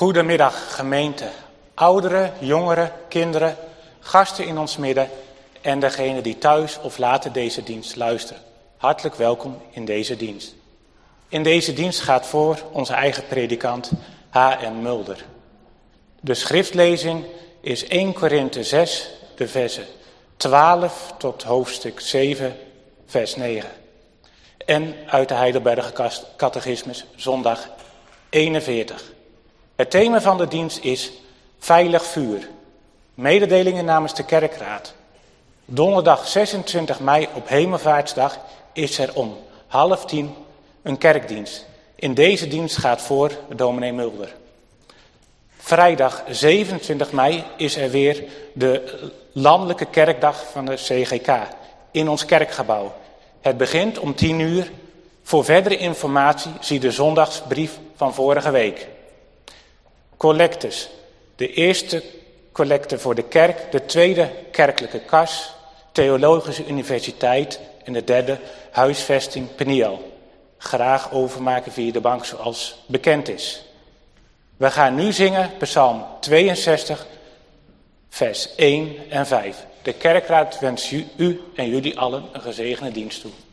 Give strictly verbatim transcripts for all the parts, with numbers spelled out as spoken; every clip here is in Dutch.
Goedemiddag gemeente, ouderen, jongeren, kinderen, gasten in ons midden en degenen die thuis of later deze dienst luisteren. Hartelijk welkom in deze dienst. In deze dienst gaat voor onze eigen predikant H M Mulder. De schriftlezing is eerste Korinthe zes, de versen twaalf tot hoofdstuk zeven, vers negen. En uit de Heidelberger Catechismus, zondag eenenveertig. Het thema van de dienst is veilig vuur. Mededelingen namens de kerkraad. Donderdag zesentwintig mei op Hemelvaartsdag is er om half tien een kerkdienst. In deze dienst gaat voor dominee Mulder. Vrijdag zevenentwintig mei is er weer de landelijke kerkdag van de C G K in ons kerkgebouw. Het begint om tien uur. Voor verdere informatie zie de zondagsbrief van vorige week. Collectes. De eerste collecte voor de kerk, de tweede kerkelijke kas, Theologische Universiteit en de derde huisvesting Peniel. Graag overmaken via de bank zoals bekend is. We gaan nu zingen Psalm tweeënzestig, vers één en vijf. De kerkraad wenst u en jullie allen een gezegende dienst toe.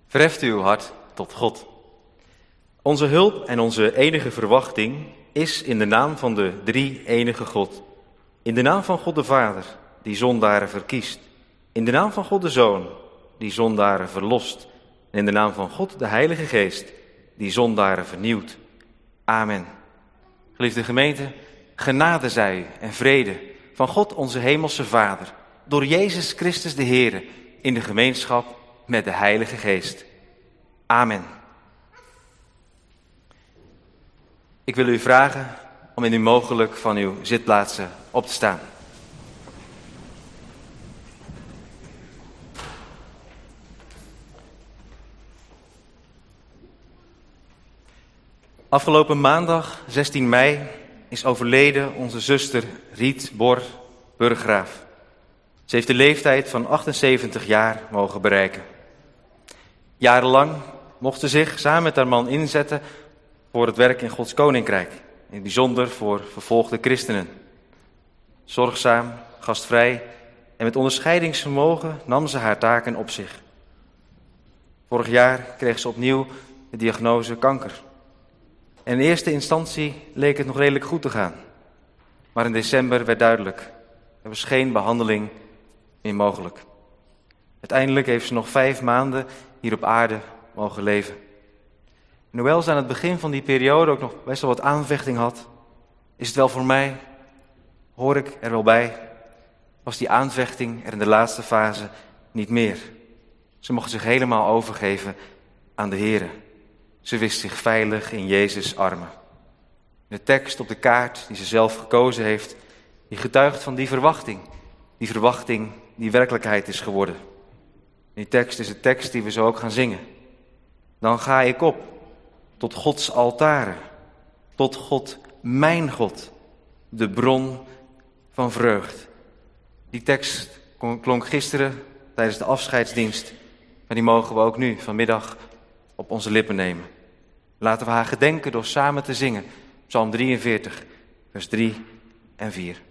Verheft uw hart tot God. Onze hulp en onze enige verwachting is in de naam van de drie enige God. In de naam van God de Vader, die zondaren verkiest. In de naam van God de Zoon, die zondaren verlost. En in de naam van God de Heilige Geest, die zondaren vernieuwt. Amen. Geliefde gemeente, genade zij u en vrede van God onze hemelse Vader, door Jezus Christus de Heere, in de gemeenschap met de Heilige Geest. Amen. Ik wil u vragen om indien mogelijk van uw zitplaatsen op te staan. Afgelopen maandag, zestien mei, is overleden onze zuster Riet Bor Burggraaf. Ze heeft de leeftijd van achtenzeventig jaar mogen bereiken. Jarenlang mocht ze zich samen met haar man inzetten voor het werk in Gods Koninkrijk. In het bijzonder voor vervolgde christenen. Zorgzaam, gastvrij en met onderscheidingsvermogen nam ze haar taken op zich. Vorig jaar kreeg ze opnieuw de diagnose kanker. En in eerste instantie leek het nog redelijk goed te gaan. Maar in december werd duidelijk, er was geen behandeling meer mogelijk. Uiteindelijk heeft ze nog vijf maanden hier op aarde mogen leven. En hoewel ze aan het begin van die periode ook nog best wel wat aanvechting had, is het wel voor mij, hoor ik er wel bij, was die aanvechting er in de laatste fase niet meer. Ze mocht zich helemaal overgeven aan de Heere. Ze wist zich veilig in Jezus' armen. De tekst op de kaart die ze zelf gekozen heeft, die getuigt van die verwachting. Die verwachting die werkelijkheid is geworden. Die tekst is de tekst die we zo ook gaan zingen. Dan ga ik op tot Gods altaren, tot God, mijn God, de bron van vreugd. Die tekst klonk gisteren tijdens de afscheidsdienst, maar die mogen we ook nu vanmiddag op onze lippen nemen. Laten we haar gedenken door samen te zingen. Psalm drieënveertig, vers drie en vier.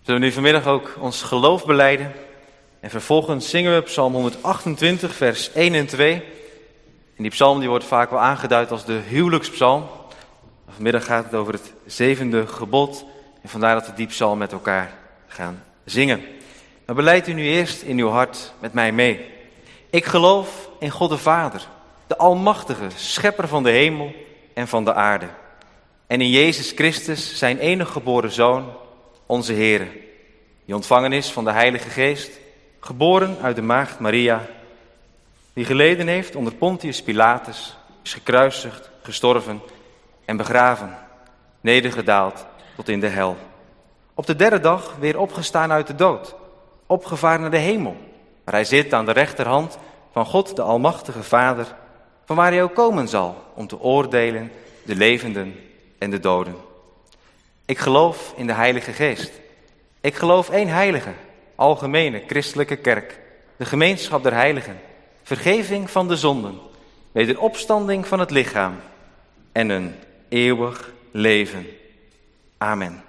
Zullen we nu vanmiddag ook ons geloof belijden? En vervolgens zingen we psalm honderdachtentwintig, vers één en twee. En die psalm die wordt vaak wel aangeduid als de huwelijkspsalm. Vanmiddag gaat het over het zevende gebod. En vandaar dat we die psalm met elkaar gaan zingen. Maar belijdt u nu eerst in uw hart met mij mee. Ik geloof in God de Vader, de Almachtige, schepper van de hemel en van de aarde. En in Jezus Christus, zijn enige geboren Zoon, onze Heere, die ontvangen is van de Heilige Geest, geboren uit de maagd Maria, die geleden heeft onder Pontius Pilatus, is gekruisigd, gestorven en begraven, nedergedaald tot in de hel. Op de derde dag weer opgestaan uit de dood, opgevaren naar de hemel, waar hij zit aan de rechterhand van God de Almachtige Vader, van waar hij ook komen zal om te oordelen de levenden en de doden. Ik geloof in de Heilige Geest. Ik geloof één heilige, algemene christelijke kerk, de gemeenschap der heiligen, vergeving van de zonden, wederopstanding van het lichaam en een eeuwig leven. Amen.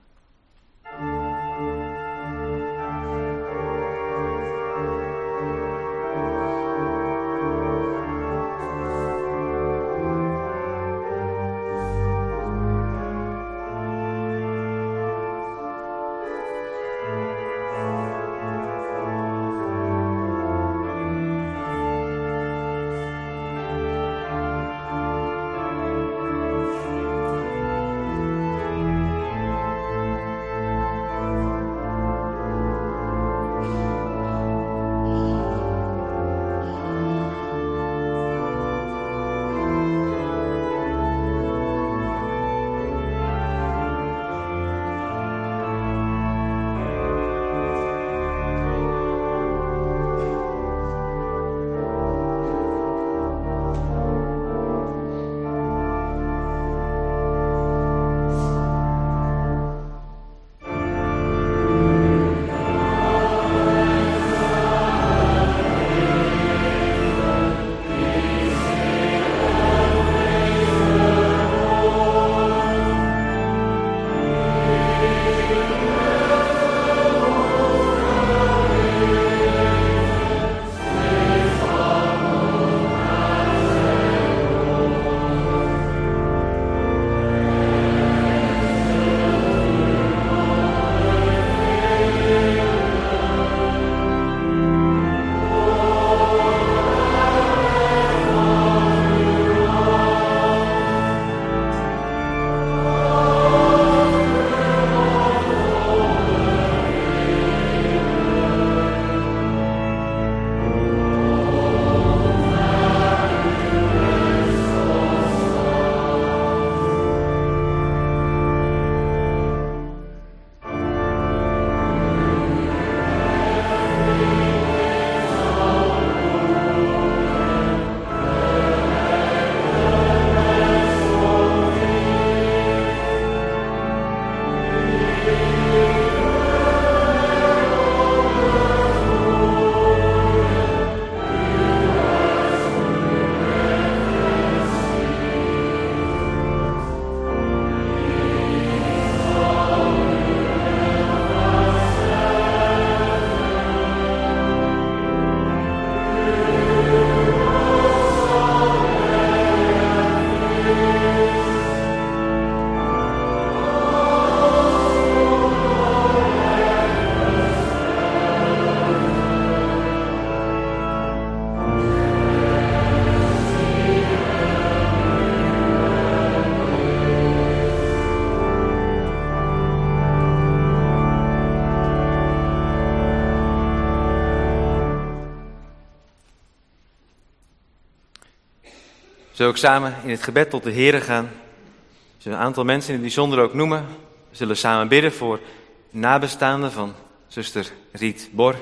Zullen we ook samen in het gebed tot de Here gaan? We zullen een aantal mensen in het bijzonder ook noemen. We zullen samen bidden voor nabestaanden van zuster Riet Bor.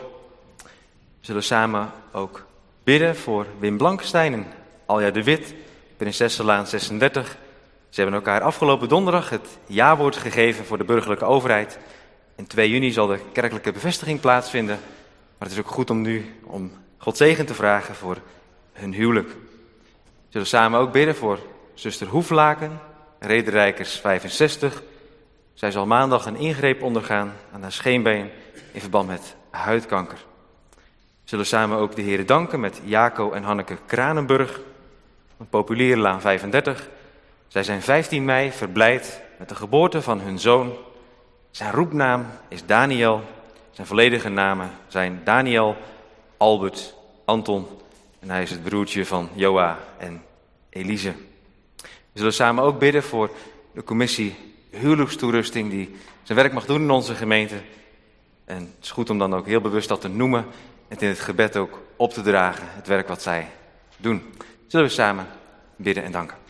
We zullen samen ook bidden voor Wim Blankenstein en Alja de Wit, Prinsessenlaan zesendertig. Ze hebben elkaar afgelopen donderdag het jawoord gegeven voor de burgerlijke overheid. En twee juni zal de kerkelijke bevestiging plaatsvinden. Maar het is ook goed om nu om God zegen te vragen voor hun huwelijk. We zullen samen ook bidden voor zuster Hoeflaken, Rederijkers vijfenzestig. Zij zal maandag een ingreep ondergaan aan haar scheenbeen in verband met huidkanker. We zullen samen ook de Heere danken met Jaco en Hanneke Kranenburg van Populierenlaan vijfendertig. Zij zijn vijftien mei verblijd met de geboorte van hun zoon. Zijn roepnaam is Daniel. Zijn volledige namen zijn Daniel, Albert, Anton en hij is het broertje van Joa en Elise. We zullen samen ook bidden voor de commissie huwelijkstoerusting die zijn werk mag doen in onze gemeente. En het is goed om dan ook heel bewust dat te noemen en in het gebed ook op te dragen, het werk wat zij doen. Zullen we samen bidden en danken.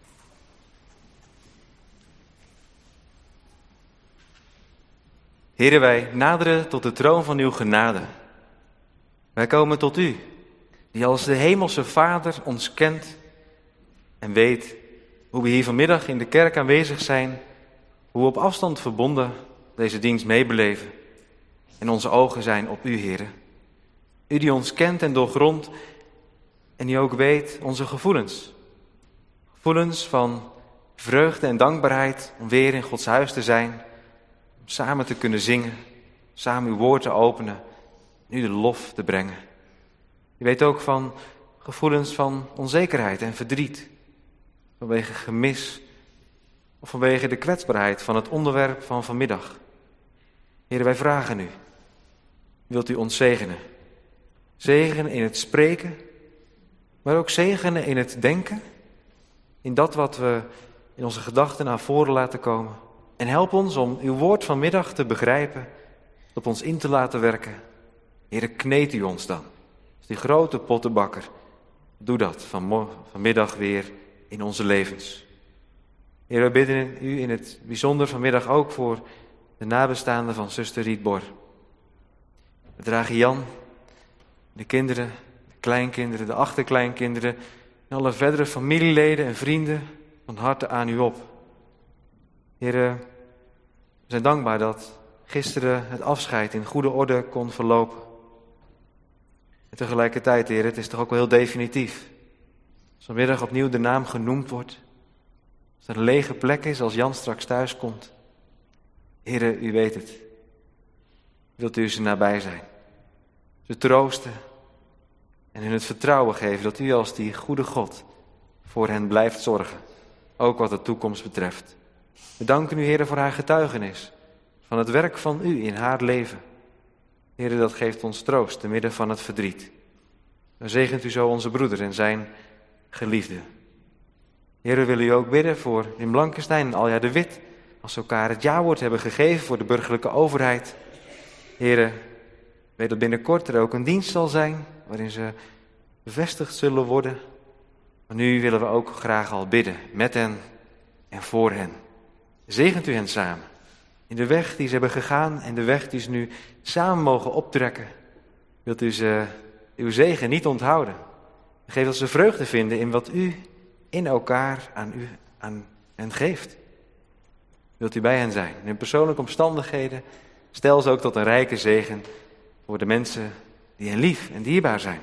Heere, wij naderen tot de troon van uw genade. Wij komen tot u, die als de hemelse Vader ons kent en weet hoe we hier vanmiddag in de kerk aanwezig zijn, hoe we op afstand verbonden deze dienst meebeleven. En onze ogen zijn op u, Heere. U die ons kent en doorgrondt en die ook weet onze gevoelens. Gevoelens van vreugde en dankbaarheid om weer in Gods huis te zijn, om samen te kunnen zingen, samen uw woord te openen en u de lof te brengen. U weet ook van gevoelens van onzekerheid en verdriet, vanwege gemis of vanwege de kwetsbaarheid van het onderwerp van vanmiddag. Heer, wij vragen u, wilt u ons zegenen? Zegenen in het spreken, maar ook zegenen in het denken, in dat wat we in onze gedachten naar voren laten komen. En help ons om uw woord vanmiddag te begrijpen, op ons in te laten werken. Heer, kneed u ons dan, als die grote pottenbakker. Doe dat van vanmiddag weer in onze levens. Heer, we bidden u in het bijzonder vanmiddag ook voor de nabestaanden van zuster Riet Bor. We dragen Jan, de kinderen, de kleinkinderen, de achterkleinkinderen en alle verdere familieleden en vrienden van harte aan u op. Heer, we zijn dankbaar dat gisteren het afscheid in goede orde kon verlopen. En tegelijkertijd, Heer, het is toch ook wel heel definitief. Als vanmiddag opnieuw de naam genoemd wordt, als er een lege plek is als Jan straks thuis komt. Heer, u weet het. Wilt u ze nabij zijn? Ze troosten en hun het vertrouwen geven dat u als die goede God voor hen blijft zorgen, ook wat de toekomst betreft. We danken u, Heer, voor haar getuigenis van het werk van u in haar leven. Heer, dat geeft ons troost te midden van het verdriet. Dan zegent u zo onze broeder en zijn geliefde. Heer, we willen u ook bidden voor Wim Blankenstein en Alja de Wit, als ze elkaar het jawoord hebben gegeven voor de burgerlijke overheid. Heer, weet dat binnenkort er ook een dienst zal zijn, waarin ze bevestigd zullen worden. Maar nu willen we ook graag al bidden, met hen en voor hen. Zegent u hen samen, in de weg die ze hebben gegaan en de weg die ze nu samen mogen optrekken. Wilt u ze uw zegen niet onthouden. Geef dat ze vreugde vinden in wat u in elkaar aan u aan hen geeft. Wilt u bij hen zijn, in hun persoonlijke omstandigheden. Stel ze ook tot een rijke zegen voor de mensen die hen lief en dierbaar zijn.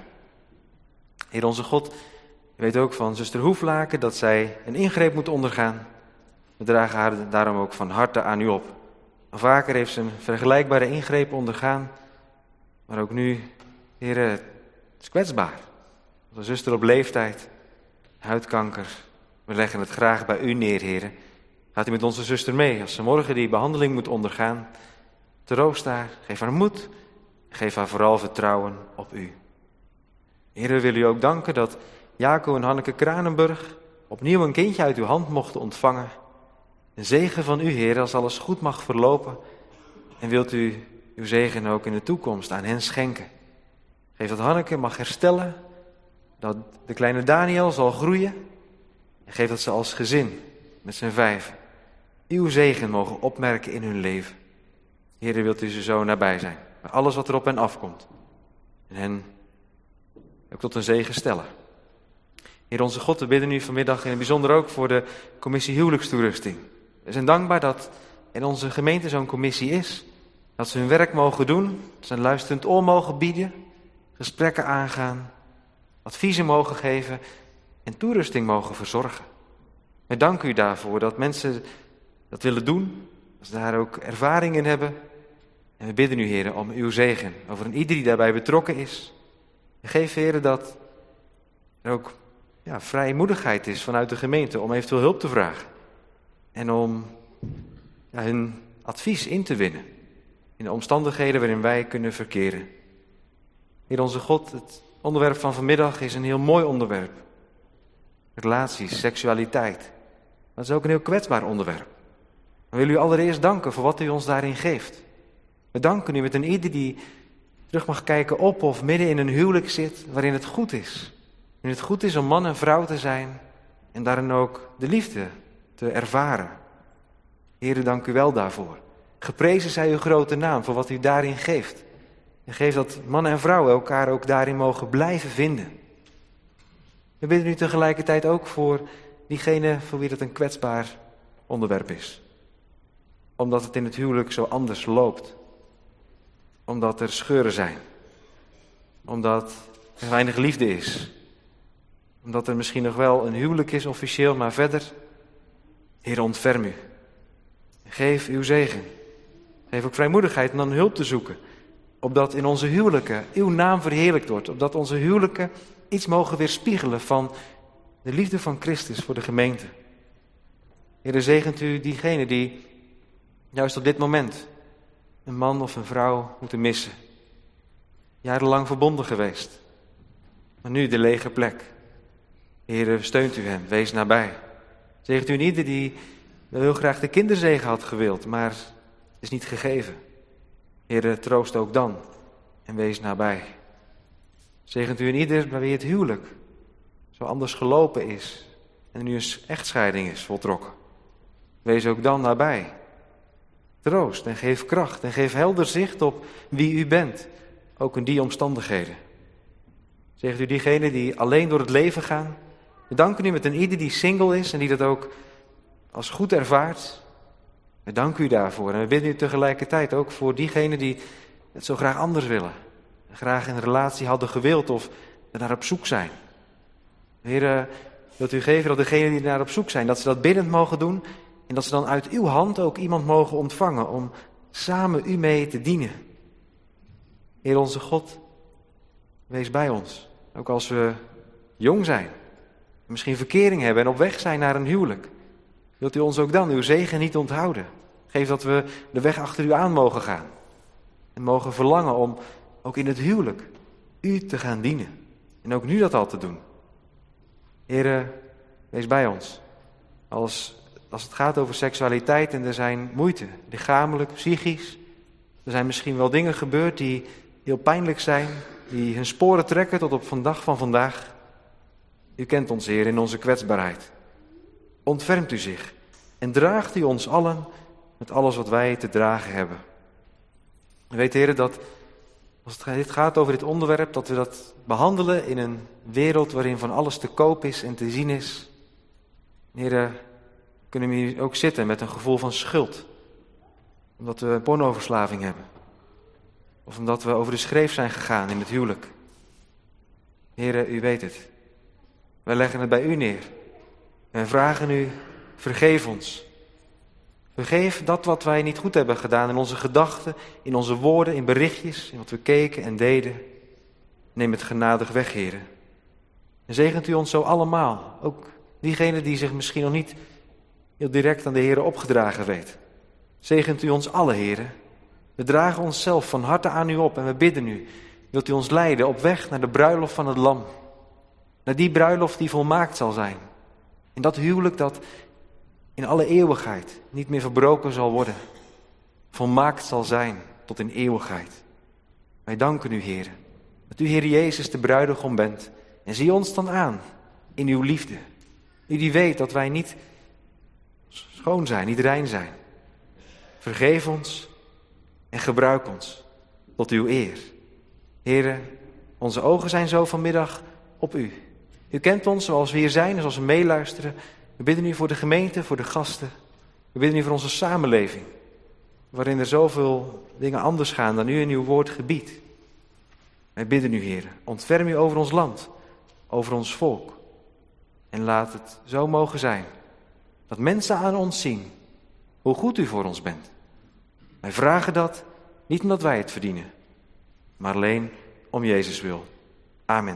Heer onze God, u weet ook van zuster Hoeflaken dat zij een ingreep moet ondergaan. We dragen haar daarom ook van harte aan u op. Vaker heeft ze een vergelijkbare ingreep ondergaan, maar ook nu, Heer, het is kwetsbaar. Onze zuster op leeftijd, huidkanker, we leggen het graag bij u neer, Heer. Gaat u met onze zuster mee als ze morgen die behandeling moet ondergaan? Troost haar, geef haar moed, geef haar vooral vertrouwen op u. Heer, we willen u ook danken dat Jaco en Hanneke Kranenburg opnieuw een kindje uit uw hand mochten ontvangen. Een zegen van u, Heer, als alles goed mag verlopen. En wilt u uw zegen ook in de toekomst aan hen schenken. Geef dat Hanneke mag herstellen, dat de kleine Daniel zal groeien. En geef dat ze als gezin, met zijn vijf, uw zegen mogen opmerken in hun leven. Heer, wilt u ze zo nabij zijn, bij alles wat er op hen afkomt. En hen ook tot een zegen stellen. Heer onze God, we bidden u vanmiddag in het bijzonder ook voor de commissie huwelijkstoerusting. We zijn dankbaar dat in onze gemeente zo'n commissie is. Dat ze hun werk mogen doen, dat ze een luisterend oor mogen bieden, gesprekken aangaan, adviezen mogen geven en toerusting mogen verzorgen. We danken u daarvoor dat mensen dat willen doen, Als ze daar ook ervaring in hebben. En we bidden u, Heer, om uw zegen over een ieder die daarbij betrokken is. En geef, Heer, dat er ook ja, vrijmoedigheid is vanuit de gemeente om eventueel hulp te vragen. En om ja, hun advies in te winnen in de omstandigheden waarin wij kunnen verkeren. Heer onze God, het onderwerp van vanmiddag is een heel mooi onderwerp. Relaties, seksualiteit. Maar het is ook een heel kwetsbaar onderwerp. We willen u allereerst danken voor wat u ons daarin geeft. We danken u met een ieder die terug mag kijken op of midden in een huwelijk zit waarin het goed is. Waarin het goed is om man en vrouw te zijn en daarin ook de liefde te ervaren. Heere, dank u wel daarvoor. Geprezen zij uw grote naam voor wat u daarin geeft. En geef dat man en vrouw elkaar ook daarin mogen blijven vinden. We bidden u tegelijkertijd ook voor diegene voor wie het een kwetsbaar onderwerp is. Omdat het in het huwelijk zo anders loopt. Omdat er scheuren zijn. Omdat er weinig liefde is. Omdat er misschien nog wel een huwelijk is officieel, maar verder. Heer, ontferm u. Geef uw zegen. Geef ook vrijmoedigheid om dan hulp te zoeken. Opdat in onze huwelijken uw naam verheerlijkt wordt. Opdat onze huwelijken iets mogen weerspiegelen van de liefde van Christus voor de gemeente. Heer, zegent u diegenen die juist op dit moment een man of een vrouw moeten missen. Jarenlang verbonden geweest. Maar nu de lege plek. Heer, steunt u hen, wees nabij. Zegent u ieder die heel graag de kinderzegen had gewild, maar is niet gegeven. Heer, troost ook dan en wees nabij. Zegent u ieder bij wie het huwelijk zo anders gelopen is en nu een echtscheiding is voltrokken. Wees ook dan nabij. Troost en geef kracht en geef helder zicht op wie u bent, ook in die omstandigheden. Zegt u diegenen die alleen door het leven gaan. We danken u met een ieder die single is en die dat ook als goed ervaart. We danken u daarvoor en we bidden u tegelijkertijd ook voor diegenen die het zo graag anders willen. En graag een relatie hadden gewild of er naar op zoek zijn. Heer, wilt u geven dat degenen die naar op zoek zijn, dat ze dat biddend mogen doen. En dat ze dan uit uw hand ook iemand mogen ontvangen om samen u mee te dienen. Heer onze God, wees bij ons. Ook als we jong zijn, misschien verkering hebben en op weg zijn naar een huwelijk. Wilt u ons ook dan uw zegen niet onthouden. Geef dat we de weg achter u aan mogen gaan. En mogen verlangen om ook in het huwelijk u te gaan dienen. En ook nu dat al te doen. Heer, wees bij ons. Als... Als het gaat over seksualiteit en er zijn moeite, lichamelijk, psychisch. Er zijn misschien wel dingen gebeurd die heel pijnlijk zijn, die hun sporen trekken tot op de dag van vandaag. U kent ons, Heer, in onze kwetsbaarheid. Ontfermt u zich en draagt u ons allen met alles wat wij te dragen hebben. U weet, Heer, dat als het gaat over dit onderwerp, dat we dat behandelen in een wereld waarin van alles te koop is en te zien is. Heer, kunnen we hier ook zitten met een gevoel van schuld. Omdat we een pornoverslaving hebben. Of omdat we over de schreef zijn gegaan in het huwelijk. Heere, u weet het. Wij leggen het bij u neer. En vragen u, vergeef ons. Vergeef dat wat wij niet goed hebben gedaan in onze gedachten, in onze woorden, in berichtjes, in wat we keken en deden. Neem het genadig weg, Heere. En zegent u ons zo allemaal. Ook diegenen die zich misschien nog niet heel direct aan de Heere opgedragen weet. Zegent u ons alle, Heere. We dragen onszelf van harte aan u op en we bidden u. Wilt u ons leiden op weg naar de bruiloft van het Lam. Naar die bruiloft die volmaakt zal zijn. En dat huwelijk dat in alle eeuwigheid niet meer verbroken zal worden. Volmaakt zal zijn tot in eeuwigheid. Wij danken u, Heere. Dat u, Heer Jezus, de bruidegom bent. En zie ons dan aan in uw liefde. U die weet dat wij niet schoon zijn, niet rein zijn. Vergeef ons en gebruik ons tot uw eer. Heere, onze ogen zijn zo vanmiddag op u. U kent ons zoals we hier zijn en zoals we meeluisteren. We bidden u voor de gemeente, voor de gasten. We bidden u voor onze samenleving. Waarin er zoveel dingen anders gaan dan u in uw woord gebiedt. Wij bidden u, Heer, ontferm u over ons land, over ons volk. En laat het zo mogen zijn dat mensen aan ons zien hoe goed u voor ons bent. Wij vragen dat niet omdat wij het verdienen, maar alleen om Jezus wil. Amen.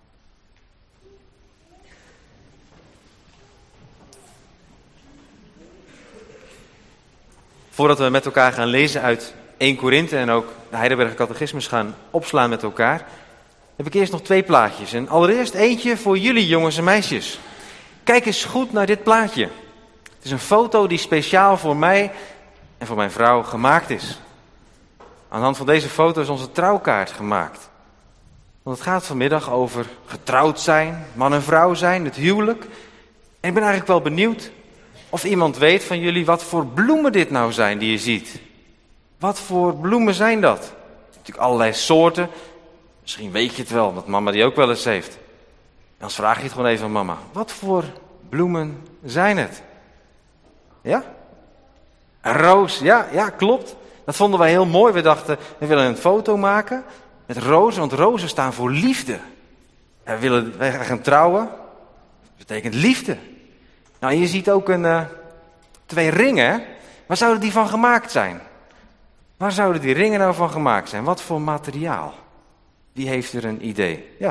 Voordat we met elkaar gaan lezen uit Eerste Korinthe en ook de Heidelberger Catechismus gaan opslaan met elkaar, heb ik eerst nog twee plaatjes. En allereerst eentje voor jullie jongens en meisjes. Kijk eens goed naar dit plaatje. Het is een foto die speciaal voor mij en voor mijn vrouw gemaakt is. Aan de hand van deze foto is onze trouwkaart gemaakt. Want het gaat vanmiddag over getrouwd zijn, man en vrouw zijn, het huwelijk. En ik ben eigenlijk wel benieuwd of iemand weet van jullie wat voor bloemen dit nou zijn die je ziet. Wat voor bloemen zijn dat? Natuurlijk allerlei soorten. Misschien weet je het wel, want mama die ook wel eens heeft. En dan vraag je het gewoon even aan mama. Wat voor bloemen zijn het? Ja? Een roos, ja, ja, klopt. Dat vonden wij heel mooi. We dachten, we willen een foto maken met rozen, want rozen staan voor liefde. En we willen, wij gaan trouwen. Dat betekent liefde. Nou, en je ziet ook een, uh, twee ringen. Waar zouden die van gemaakt zijn? Waar zouden die ringen nou van gemaakt zijn? Wat voor materiaal? Wie heeft er een idee? Ja.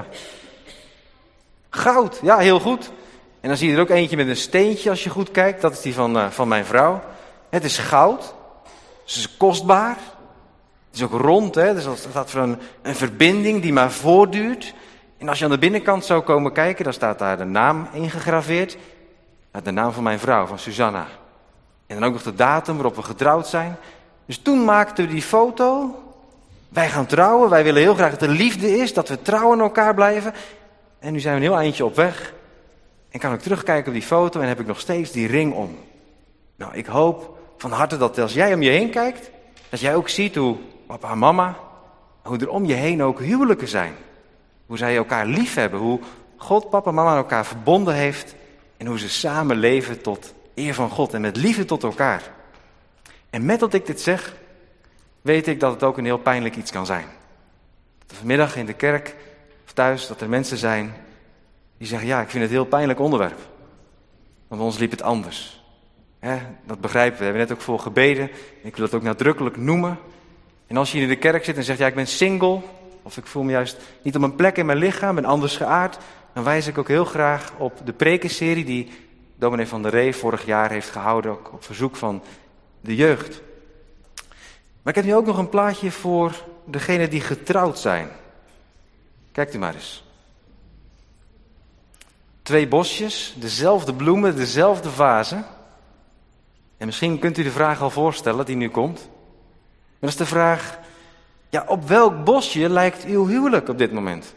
Goud, ja, heel goed. En dan zie je er ook eentje met een steentje als je goed kijkt. Dat is die van, uh, van mijn vrouw. Het is goud. Het is kostbaar. Het is ook rond, hè? Dus dat staat voor een, een verbinding die maar voortduurt. En als je aan de binnenkant zou komen kijken, dan staat daar de naam ingegraveerd. De naam van mijn vrouw, van Susanna. En dan ook nog de datum waarop we getrouwd zijn. Dus toen maakten we die foto. Wij gaan trouwen, wij willen heel graag dat er liefde is, dat we trouw aan elkaar blijven. En nu zijn we een heel eindje op weg. En kan ik terugkijken op die foto en heb ik nog steeds die ring om. Nou, ik hoop van harte dat als jij om je heen kijkt, dat jij ook ziet hoe papa en mama, hoe er om je heen ook huwelijken zijn. Hoe zij elkaar lief hebben, hoe God, papa en mama aan elkaar verbonden heeft. En hoe ze samen leven tot eer van God en met liefde tot elkaar. En met dat ik dit zeg, weet ik dat het ook een heel pijnlijk iets kan zijn. Dat vanmiddag in de kerk of thuis, dat er mensen zijn die zeggen, ja, ik vind het een heel pijnlijk onderwerp. Want bij ons liep het anders. He, dat begrijpen we. We hebben net ook voor gebeden. Ik wil het ook nadrukkelijk noemen. En als je in de kerk zit en zegt, ja, ik ben single. Of ik voel me juist niet op een plek in mijn lichaam, ben anders geaard. Dan wijs ik ook heel graag op de prekenserie die dominee Van der Ree vorig jaar heeft gehouden. Ook op verzoek van de jeugd. Maar ik heb nu ook nog een plaatje voor degenen die getrouwd zijn. Kijkt u maar eens. Twee bosjes, dezelfde bloemen, dezelfde vazen. En misschien kunt u de vraag al voorstellen die nu komt. Maar dat is de vraag, ja, op welk bosje lijkt uw huwelijk op dit moment?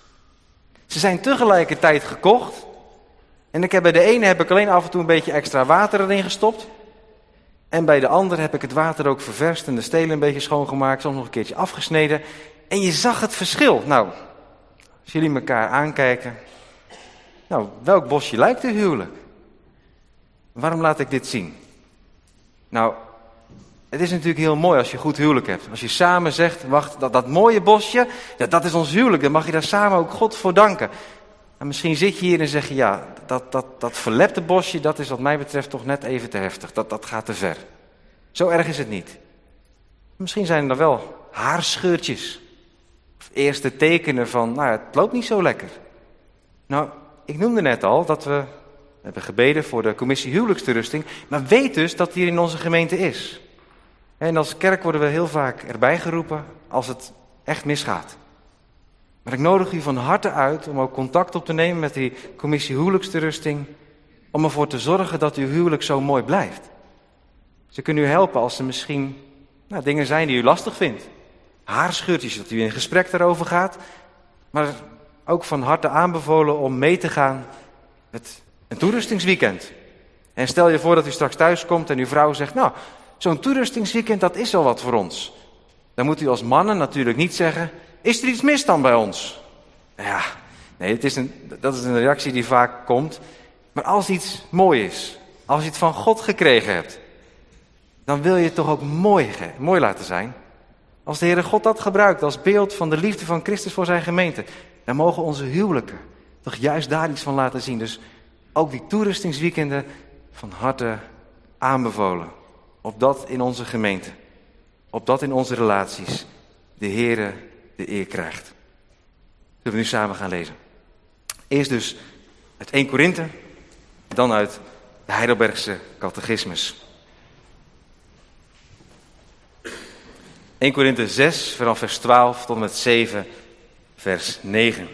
Ze zijn tegelijkertijd gekocht. En ik heb bij de ene heb ik alleen af en toe een beetje extra water erin gestopt. En bij de andere heb ik het water ook ververst en de stelen een beetje schoongemaakt. Soms nog een keertje afgesneden. En je zag het verschil. Nou, als jullie elkaar aankijken. Nou, welk bosje lijkt uw huwelijk? Waarom laat ik dit zien? Nou, het is natuurlijk heel mooi als je goed huwelijk hebt. Als je samen zegt, wacht, dat, dat mooie bosje, dat, dat is ons huwelijk. Dan mag je daar samen ook God voor danken. En misschien zit je hier en zeg je, ja, dat, dat, dat verlepte bosje, dat is wat mij betreft toch net even te heftig. Dat, dat gaat te ver. Zo erg is het niet. Misschien zijn er wel haarscheurtjes. Of eerste tekenen van, nou, het loopt niet zo lekker. Nou, ik noemde net al dat we, we hebben gebeden voor de commissie huwelijksterusting. Maar weet dus dat die hier in onze gemeente is. En als kerk worden we heel vaak erbij geroepen als het echt misgaat. Maar ik nodig u van harte uit om ook contact op te nemen met die commissie huwelijksterusting. Om ervoor te zorgen dat uw huwelijk zo mooi blijft. Ze kunnen u helpen als er misschien nou, dingen zijn die u lastig vindt. Haarscheurtjes, dat u in gesprek daarover gaat. Maar ook van harte aanbevolen om mee te gaan met een toerustingsweekend. En stel je voor dat u straks thuis komt en uw vrouw zegt, nou, zo'n toerustingsweekend, dat is wel wat voor ons. Dan moet u als mannen natuurlijk niet zeggen, is er iets mis dan bij ons? Nou ja, nee, het is een, dat is een reactie die vaak komt. Maar als iets mooi is, als je het van God gekregen hebt, dan wil je het toch ook mooi, mooi laten zijn. Als de Heere God dat gebruikt als beeld van de liefde van Christus voor zijn gemeente, dan mogen onze huwelijken toch juist daar iets van laten zien. Dus ook die toerustingsweekenden van harte aanbevolen. opdat in onze gemeente, opdat in onze relaties de Heere de eer krijgt. Zullen we nu samen gaan lezen. Eerst dus uit Eerste Korinthe, dan uit de Heidelbergse Catechismus. Eerste Korinthe zes, vanaf vers twaalf tot en met zeven, vers negen.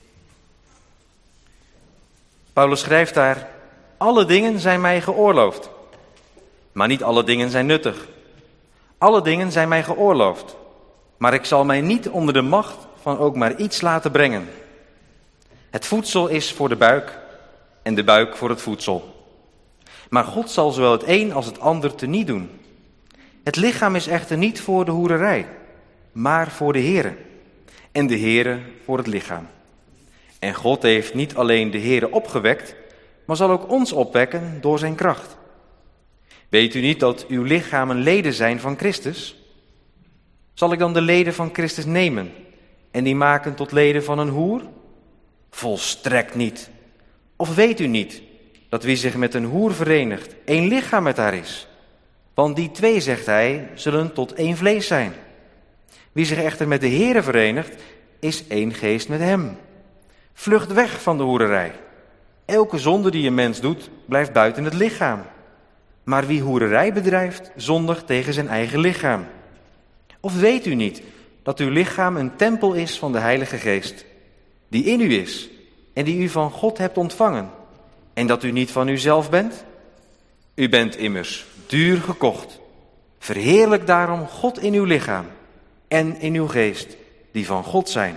Paulus schrijft daar: alle dingen zijn mij geoorloofd, maar niet alle dingen zijn nuttig. Alle dingen zijn mij geoorloofd, maar ik zal mij niet onder de macht van ook maar iets laten brengen. Het voedsel is voor de buik en de buik voor het voedsel. Maar God zal zowel het een als het ander teniet doen. Het lichaam is echter niet voor de hoererij, maar voor de Heere. En de Heere voor het lichaam. En God heeft niet alleen de Heere opgewekt, maar zal ook ons opwekken door zijn kracht. Weet u niet dat uw lichamen leden zijn van Christus? Zal ik dan de leden van Christus nemen en die maken tot leden van een hoer? Volstrekt niet. Of weet u niet dat wie zich met een hoer verenigt, één lichaam met haar is? Want die twee, zegt hij, zullen tot één vlees zijn. Wie zich echter met de Heere verenigt, is één geest met hem. Vlucht weg van de hoererij. Elke zonde die een mens doet, blijft buiten het lichaam. Maar wie hoererij bedrijft, zondigt tegen zijn eigen lichaam. Of weet u niet dat uw lichaam een tempel is van de Heilige Geest, die in u is en die u van God hebt ontvangen, en dat u niet van uzelf bent? U bent immers duur gekocht. Verheerlijk daarom God in uw lichaam en in uw geest, die van God zijn.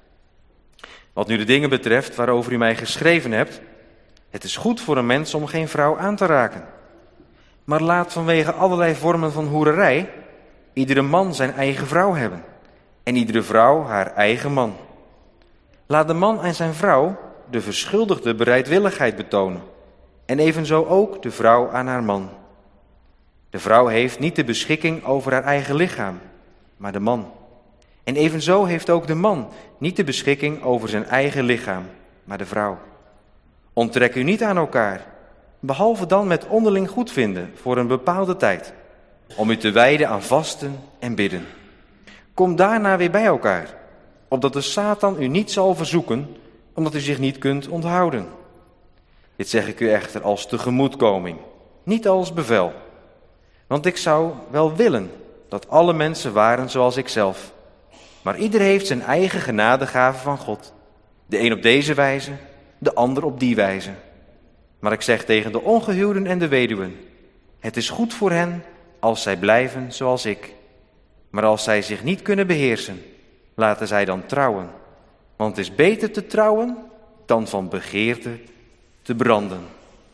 Wat nu de dingen betreft waarover u mij geschreven hebt, het is goed voor een mens om geen vrouw aan te raken. Maar laat vanwege allerlei vormen van hoererij iedere man zijn eigen vrouw hebben en iedere vrouw haar eigen man. Laat de man en zijn vrouw de verschuldigde bereidwilligheid betonen en evenzo ook de vrouw aan haar man. De vrouw heeft niet de beschikking over haar eigen lichaam, maar de man. En evenzo heeft ook de man niet de beschikking over zijn eigen lichaam, maar de vrouw. Onttrek u niet aan elkaar, behalve dan met onderling goedvinden voor een bepaalde tijd, om u te wijden aan vasten en bidden. Kom daarna weer bij elkaar, opdat de Satan u niet zal verzoeken, omdat u zich niet kunt onthouden. Dit zeg ik u echter als tegemoetkoming, niet als bevel. Want ik zou wel willen dat alle mensen waren zoals ik zelf. Maar ieder heeft zijn eigen genadegave van God. De een op deze wijze, de ander op die wijze. Maar ik zeg tegen de ongehuwden en de weduwen: het is goed voor hen als zij blijven zoals ik. Maar als zij zich niet kunnen beheersen, laten zij dan trouwen. Want het is beter te trouwen dan van begeerte te branden.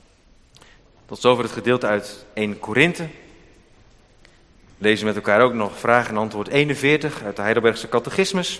Tot zover het gedeelte uit Eerste Korinthe. We lezen met elkaar ook nog vraag en antwoord eenenveertig uit de Heidelbergse Catechismus.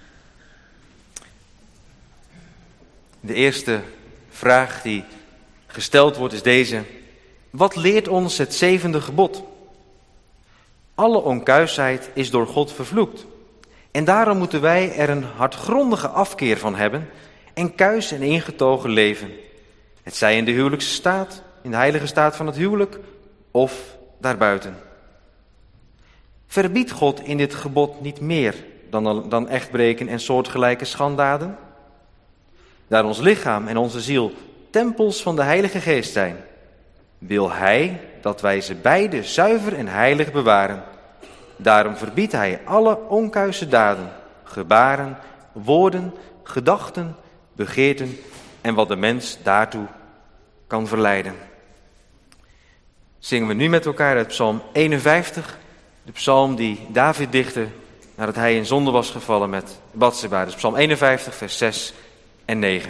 De eerste vraag die gesteld wordt is deze: wat leert ons het zevende gebod? Alle onkuisheid is door God vervloekt. En daarom moeten wij er een hardgrondige afkeer van hebben en kuis en ingetogen leven. Het zij in de huwelijkse staat, in de heilige staat van het huwelijk of daarbuiten. Verbiedt God in dit gebod niet meer dan, dan echtbreken en soortgelijke schanddaden? Daar ons lichaam en onze ziel tempels van de Heilige Geest zijn, wil Hij dat wij ze beide zuiver en heilig bewaren. Daarom verbiedt Hij alle onkuise daden, gebaren, woorden, gedachten, begeerten en wat de mens daartoe kan verleiden. Zingen we nu met elkaar uit Psalm eenenvijftig, de psalm die David dichtte nadat hij in zonde was gevallen met Batseba. Dus Psalm eenenvijftig, vers zes en negen.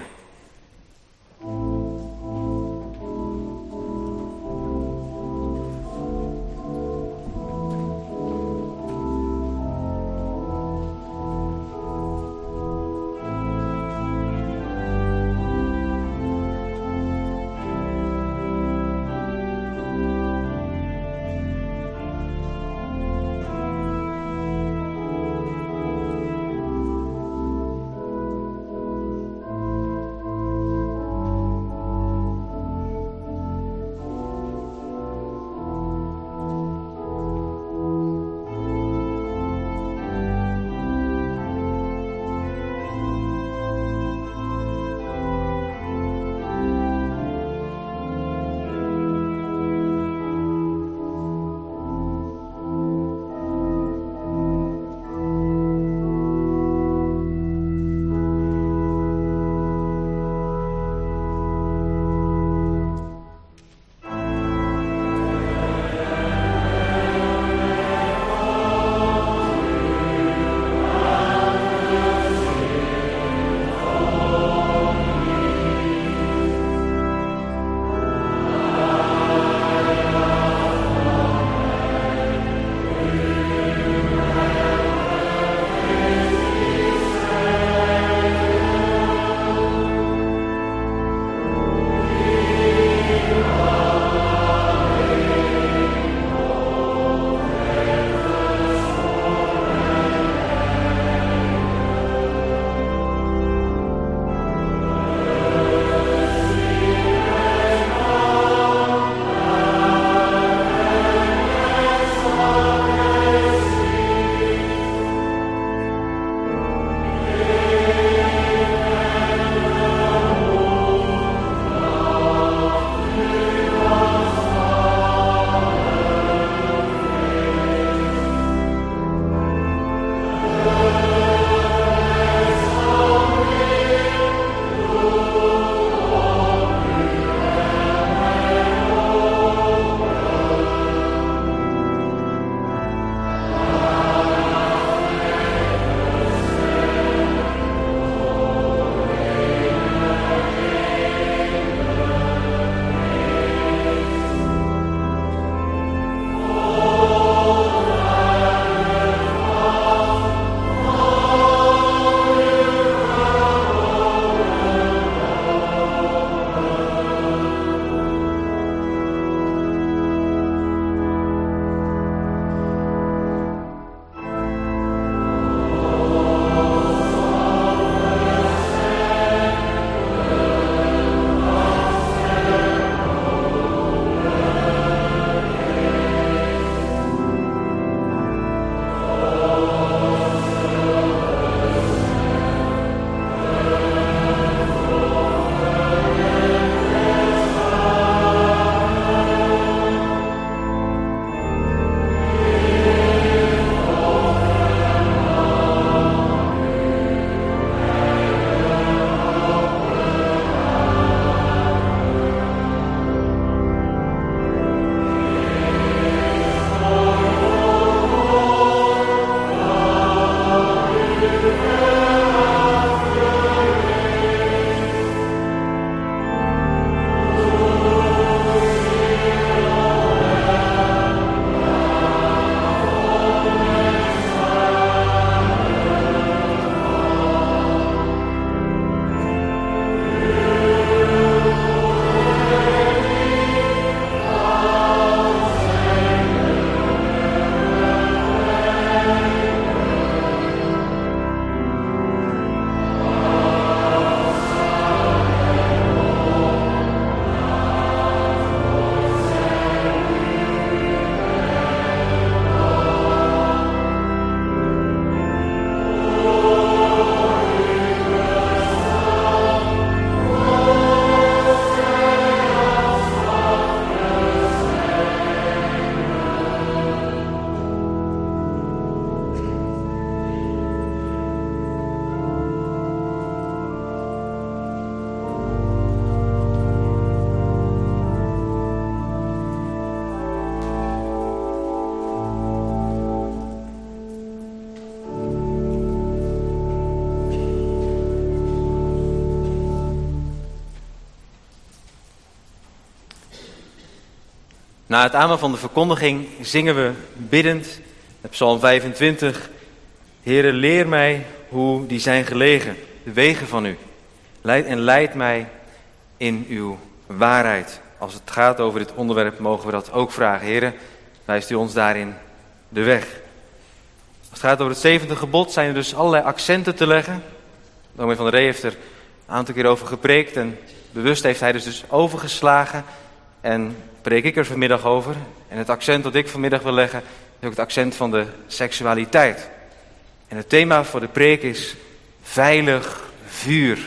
Na het amen van de verkondiging zingen we biddend met Psalm vijfentwintig. Heere, leer mij hoe die zijn gelegen, de wegen van u. Leid en leid mij in uw waarheid. Als het gaat over dit onderwerp mogen we dat ook vragen. Heere, wijst u ons daarin de weg. Als het gaat over het zevende gebod zijn er dus allerlei accenten te leggen. Dominee van der Ree heeft er een aantal keer over gepreekt en bewust heeft hij dus, dus overgeslagen. En preek ik er vanmiddag over. En het accent dat ik vanmiddag wil leggen is ook het accent van de seksualiteit. En het thema voor de preek is veilig vuur.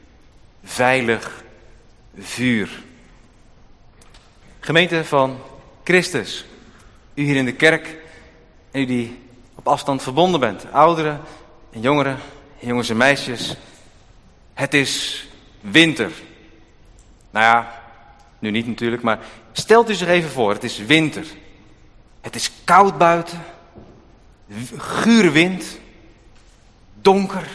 Veilig vuur. Gemeente van Christus. U hier in de kerk en u die op afstand verbonden bent. Ouderen en jongeren, jongens en meisjes. Het is winter. Nou ja, nu niet natuurlijk, maar stelt u zich even voor, het is winter. Het is koud buiten, gure wind, donker.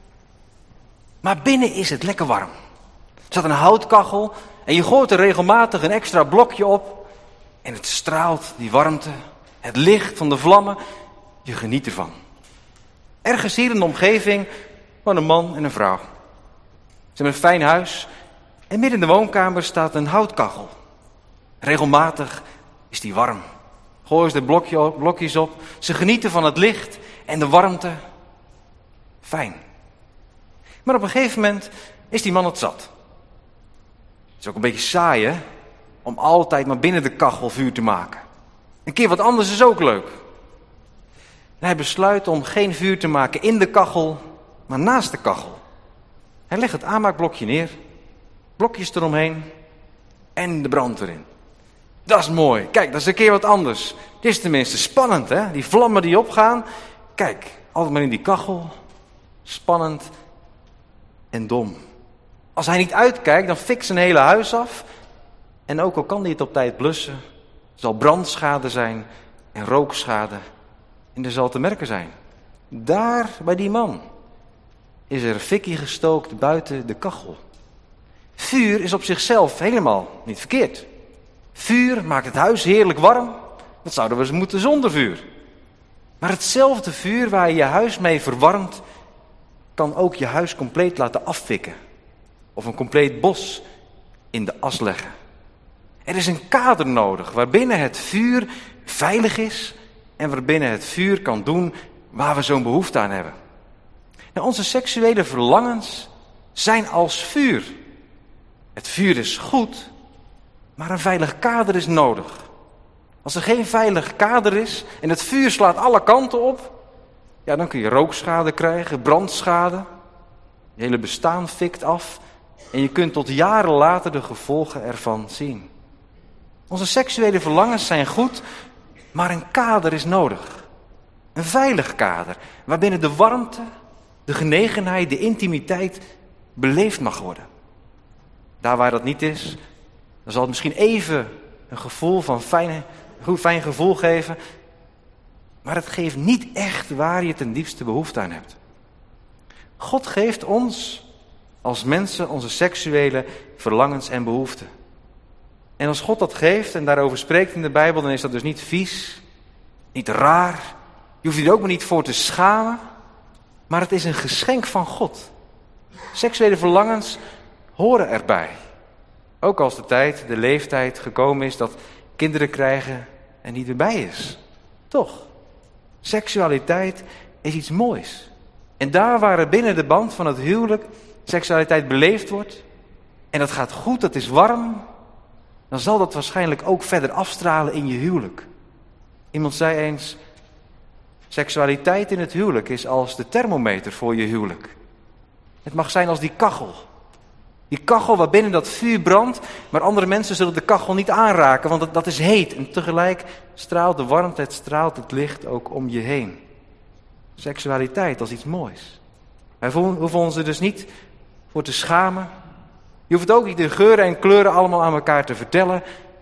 Maar binnen is het lekker warm. Er staat een houtkachel en je gooit er regelmatig een extra blokje op. En het straalt, die warmte, het licht van de vlammen. Je geniet ervan. Ergens hier in de omgeving wonen een man en een vrouw. Ze hebben een fijn huis en midden in de woonkamer staat een houtkachel. Regelmatig is die warm. Gooien ze er blokje, blokjes op. Ze genieten van het licht en de warmte. Fijn. Maar op een gegeven moment is die man het zat. Het is ook een beetje saai, hè? Om altijd maar binnen de kachel vuur te maken. Een keer wat anders is ook leuk. En hij besluit om geen vuur te maken in de kachel, maar naast de kachel. Hij legt het aanmaakblokje neer, blokjes eromheen en de brand erin. Dat is mooi. Kijk, dat is een keer wat anders. Het is tenminste spannend, hè? Die vlammen die opgaan. Kijk, altijd maar in die kachel. Spannend en dom. Als hij niet uitkijkt, dan fikt zijn hele huis af. En ook al kan hij het op tijd blussen, zal brandschade zijn en rookschade. En er zal te merken zijn. Daar, bij die man, is er een fikkie gestookt buiten de kachel. Vuur is op zichzelf helemaal niet verkeerd. Vuur maakt het huis heerlijk warm. Dat zouden we eens moeten zonder vuur. Maar hetzelfde vuur waar je je huis mee verwarmt, kan ook je huis compleet laten affikken. Of een compleet bos in de as leggen. Er is een kader nodig waarbinnen het vuur veilig is en waarbinnen het vuur kan doen waar we zo'n behoefte aan hebben. Nou, onze seksuele verlangens zijn als vuur. Het vuur is goed, maar een veilig kader is nodig. Als er geen veilig kader is en het vuur slaat alle kanten op, ja, dan kun je rookschade krijgen, brandschade. Je hele bestaan fikt af en je kunt tot jaren later de gevolgen ervan zien. Onze seksuele verlangens zijn goed, maar een kader is nodig. Een veilig kader, waarbinnen de warmte, de genegenheid, de intimiteit beleefd mag worden. Daar waar dat niet is, dan zal het misschien even een gevoel van fijn, een fijn gevoel geven, maar het geeft niet echt waar je ten diepste behoefte aan hebt. God geeft ons als mensen onze seksuele verlangens en behoeften. En als God dat geeft en daarover spreekt in de Bijbel, dan is dat dus niet vies, niet raar. Je hoeft je er ook maar niet voor te schamen, maar het is een geschenk van God. Seksuele verlangens horen erbij. Ook als de tijd, de leeftijd gekomen is dat kinderen krijgen en niet erbij is. Toch? Seksualiteit is iets moois. En daar waar er binnen de band van het huwelijk seksualiteit beleefd wordt, en dat gaat goed, dat is warm, dan zal dat waarschijnlijk ook verder afstralen in je huwelijk. Iemand zei eens, seksualiteit in het huwelijk is als de thermometer voor je huwelijk. Het mag zijn als die kachel. Die kachel waarbinnen dat vuur brandt, maar andere mensen zullen de kachel niet aanraken, want dat, dat is heet. En tegelijk straalt de warmte, het straalt het licht ook om je heen. Seksualiteit als iets moois. Wij hoeven ons er dus niet voor te schamen. Je hoeft ook niet de geuren en kleuren allemaal aan elkaar te vertellen.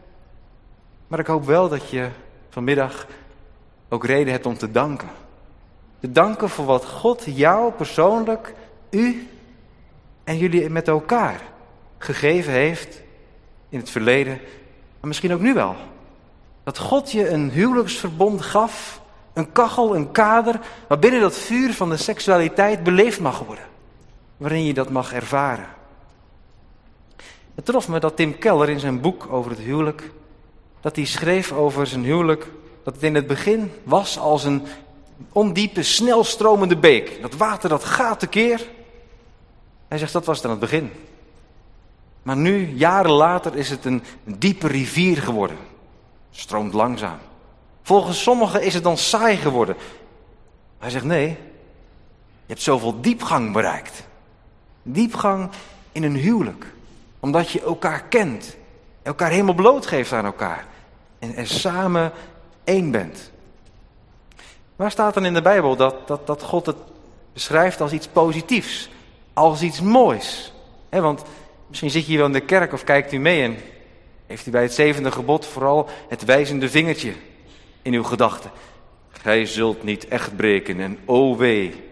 Maar ik hoop wel dat je vanmiddag ook reden hebt om te danken. Te danken voor wat God jou persoonlijk, u en jullie met elkaar gegeven heeft in het verleden, maar misschien ook nu wel. Dat God je een huwelijksverbond gaf, een kachel, een kader, waarbinnen dat vuur van de seksualiteit beleefd mag worden. Waarin je dat mag ervaren. Het trof me dat Tim Keller in zijn boek over het huwelijk, dat hij schreef over zijn huwelijk, dat het in het begin was als een ondiepe, snelstromende beek. Dat water dat gaat tekeer. Hij zegt dat was het aan het begin. Maar nu, jaren later, is het een diepe rivier geworden. Stroomt langzaam. Volgens sommigen is het dan saai geworden. Hij zegt nee, je hebt zoveel diepgang bereikt. Diepgang in een huwelijk. Omdat je elkaar kent. Elkaar helemaal blootgeeft aan elkaar. En er samen één bent. Waar staat dan in de Bijbel dat, dat, dat God het beschrijft als iets positiefs? Als iets moois? He, want misschien zit je hier wel in de kerk of kijkt u mee en heeft u bij het zevende gebod vooral het wijzende vingertje in uw gedachten. Gij zult niet echt breken en o wee.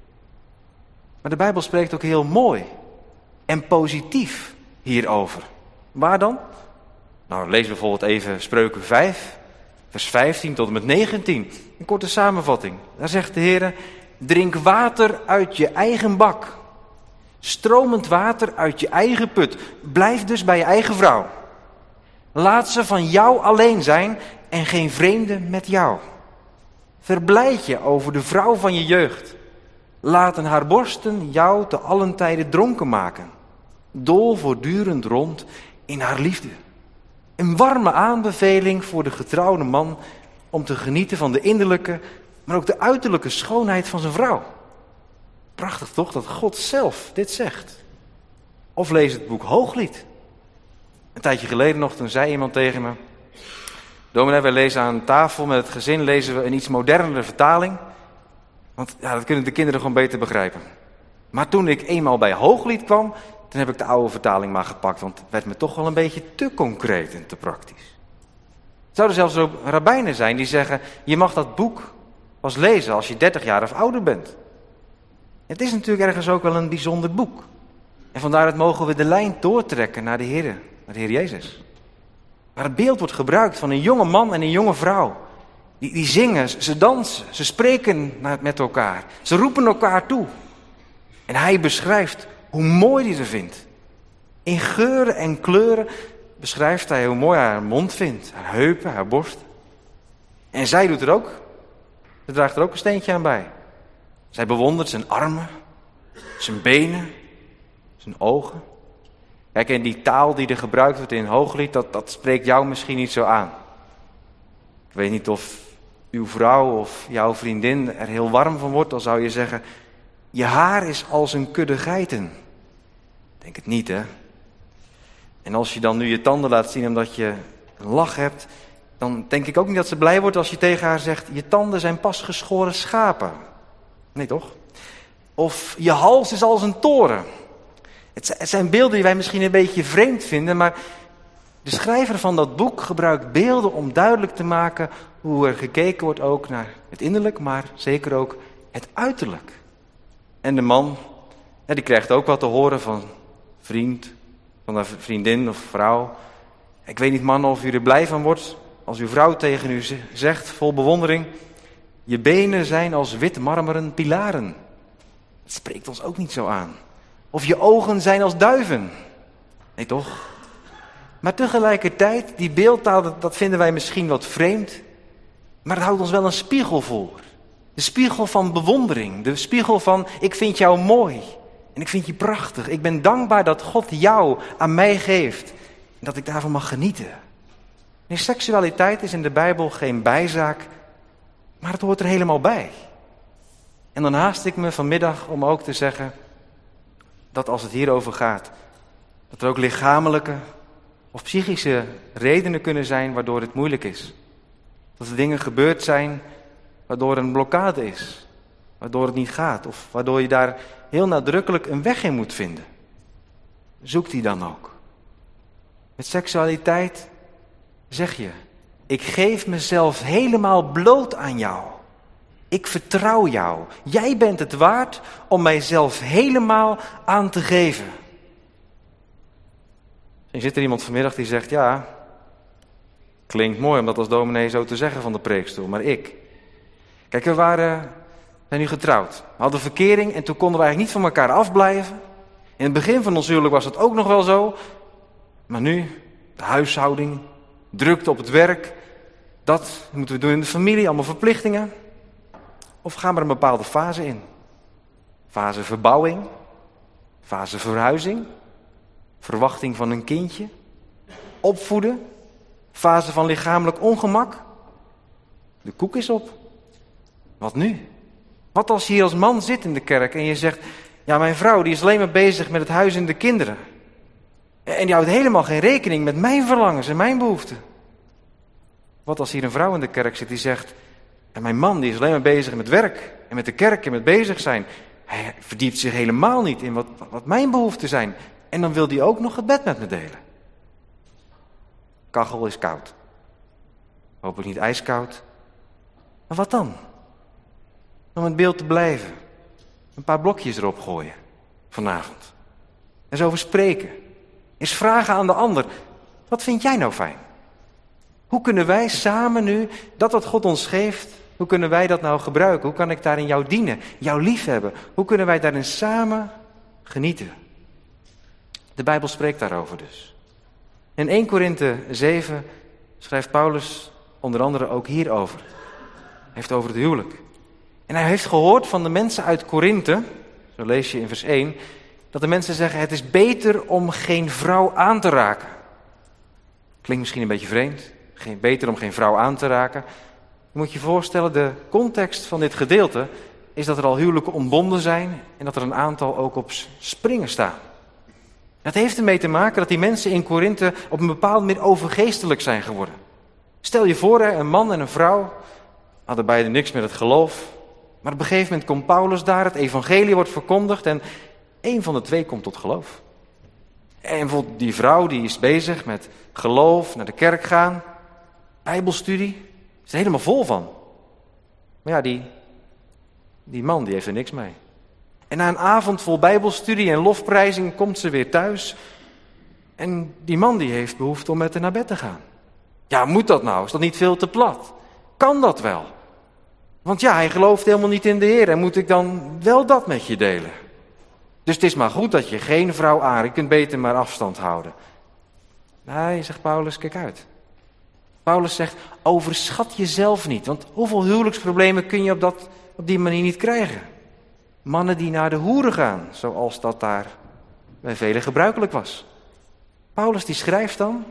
Maar de Bijbel spreekt ook heel mooi en positief hierover. Waar dan? Nou, lees bijvoorbeeld even Spreuken vijf, vers vijftien tot en met negentien. Een korte samenvatting. Daar zegt de Heer, drink water uit je eigen bak. Stromend water uit je eigen put. Blijf dus bij je eigen vrouw. Laat ze van jou alleen zijn en geen vreemde met jou. Verblijd je over de vrouw van je jeugd. Laten haar borsten jou te allen tijde dronken maken. Dol voortdurend rond in haar liefde. Een warme aanbeveling voor de getrouwde man om te genieten van de innerlijke, maar ook de uiterlijke schoonheid van zijn vrouw. Prachtig toch dat God zelf dit zegt. Of lees het boek Hooglied. Een tijdje geleden nog, toen zei iemand tegen me: dominee, wij lezen aan tafel met het gezin, lezen we een iets modernere vertaling. Want ja, dat kunnen de kinderen gewoon beter begrijpen. Maar toen ik eenmaal bij Hooglied kwam, toen heb ik de oude vertaling maar gepakt. Want het werd me toch wel een beetje te concreet en te praktisch. Het zouden zelfs ook rabbijnen zijn die zeggen: je mag dat boek pas lezen als je dertig jaar of ouder bent. Het is natuurlijk ergens ook wel een bijzonder boek. En vandaar mogen we de lijn doortrekken naar de Heer, naar de Heer Jezus. Waar het beeld wordt gebruikt van een jonge man en een jonge vrouw. Die, die zingen, ze dansen, ze spreken met elkaar. Ze roepen elkaar toe. En hij beschrijft hoe mooi hij ze vindt. In geuren en kleuren beschrijft hij hoe mooi hij haar mond vindt. Haar heupen, haar borst. En zij doet er ook. Ze draagt er ook een steentje aan bij. Zij bewondert zijn armen, zijn benen, zijn ogen. Kijk, en die taal die er gebruikt wordt in Hooglied, dat, dat spreekt jou misschien niet zo aan. Ik weet niet of uw vrouw of jouw vriendin er heel warm van wordt, dan zou je zeggen: je haar is als een kudde geiten. Denk het niet, hè? En als je dan nu je tanden laat zien omdat je een lach hebt, dan denk ik ook niet dat ze blij wordt als je tegen haar zegt: je tanden zijn pas geschoren schapen. Nee, toch? Of je hals is als een toren. Het zijn beelden die wij misschien een beetje vreemd vinden, maar de schrijver van dat boek gebruikt beelden om duidelijk te maken hoe er gekeken wordt ook naar het innerlijk, maar zeker ook het uiterlijk. En de man, ja, die krijgt ook wat te horen van vriend, van haar vriendin of vrouw. Ik weet niet, mannen, of u er blij van wordt als uw vrouw tegen u zegt, vol bewondering: je benen zijn als wit marmeren pilaren. Dat spreekt ons ook niet zo aan. Of je ogen zijn als duiven. Nee, toch? Maar tegelijkertijd, die beeldtaal, dat, dat vinden wij misschien wat vreemd. Maar het houdt ons wel een spiegel voor. De spiegel van bewondering. De spiegel van: ik vind jou mooi. En ik vind je prachtig. Ik ben dankbaar dat God jou aan mij geeft. En dat ik daarvan mag genieten. Nee, seksualiteit is in de Bijbel geen bijzaak. Maar het hoort er helemaal bij. En dan haast ik me vanmiddag om ook te zeggen dat als het hierover gaat, dat er ook lichamelijke of psychische redenen kunnen zijn waardoor het moeilijk is. Dat er dingen gebeurd zijn waardoor er een blokkade is. Waardoor het niet gaat. Of waardoor je daar heel nadrukkelijk een weg in moet vinden. Zoek die dan ook. Met seksualiteit zeg je: ik geef mezelf helemaal bloot aan jou. Ik vertrouw jou. Jij bent het waard om mijzelf helemaal aan te geven. Misschien zit er iemand vanmiddag die zegt: ja, Klinkt mooi om dat als dominee zo te zeggen van de preekstoel, maar ik. Kijk, we waren, zijn nu getrouwd. We hadden verkering en toen konden we eigenlijk niet van elkaar afblijven. In het begin van ons huwelijk was dat ook nog wel zo. Maar nu, de huishouding, drukte op het werk. Dat moeten we doen in de familie, allemaal verplichtingen. Of gaan we er een bepaalde fase in? Fase verbouwing, fase verhuizing, verwachting van een kindje, opvoeden, fase van lichamelijk ongemak. De koek is op. Wat nu? Wat als je hier als man zit in de kerk en je zegt, ja, mijn vrouw die is alleen maar bezig met het huis en de kinderen. En die houdt helemaal geen rekening met mijn verlangens en mijn behoeften. Wat als hier een vrouw in de kerk zit die zegt, en mijn man die is alleen maar bezig met werk en met de kerk en met bezig zijn. Hij verdiept zich helemaal niet in wat, wat mijn behoeften zijn. En dan wil hij ook nog het bed met me delen. Kachel is koud. Hopelijk niet ijskoud. Maar wat dan? Om in het beeld te blijven. Een paar blokjes erop gooien. Vanavond. Eens over spreken. Eens vragen aan de ander. Wat vind jij nou fijn? Hoe kunnen wij samen nu, dat wat God ons geeft, hoe kunnen wij dat nou gebruiken? Hoe kan ik daarin jou dienen, jou liefhebben? Hoe kunnen wij daarin samen genieten? De Bijbel spreekt daarover dus. In eerste Korinthe zeven schrijft Paulus onder andere ook hierover. Hij heeft over het huwelijk. En hij heeft gehoord van de mensen uit Korinthe, zo lees je in vers één, dat de mensen zeggen, het is beter om geen vrouw aan te raken. Klinkt misschien een beetje vreemd. Geen, beter om geen vrouw aan te raken. Je moet je voorstellen, de context van dit gedeelte is dat er al huwelijken ontbonden zijn en dat er een aantal ook op springen staan. Dat heeft ermee te maken dat die mensen in Korinthe op een bepaalde manier overgeestelijk zijn geworden. Stel je voor, een man en een vrouw hadden beide niks met het geloof. Maar op een gegeven moment komt Paulus daar, het evangelie wordt verkondigd en één van de twee komt tot geloof. En bijvoorbeeld die vrouw die is bezig met geloof, naar de kerk gaan, bijbelstudie, is er helemaal vol van. Maar ja, die, die man die heeft er niks mee. En na een avond vol bijbelstudie en lofprijzing komt ze weer thuis. En die man die heeft behoefte om met haar naar bed te gaan. Ja, moet dat nou? Is dat niet veel te plat? Kan dat wel? Want ja, hij gelooft helemaal niet in de Heer. En moet ik dan wel dat met je delen? Dus het is maar goed dat je geen vrouw aan. Je kunt beter maar afstand houden. Nee, zegt Paulus, kijk uit. Paulus zegt, overschat jezelf niet. Want hoeveel huwelijksproblemen kun je op, dat, op die manier niet krijgen? Mannen die naar de hoeren gaan, zoals dat daar bij velen gebruikelijk was. Paulus die schrijft dan,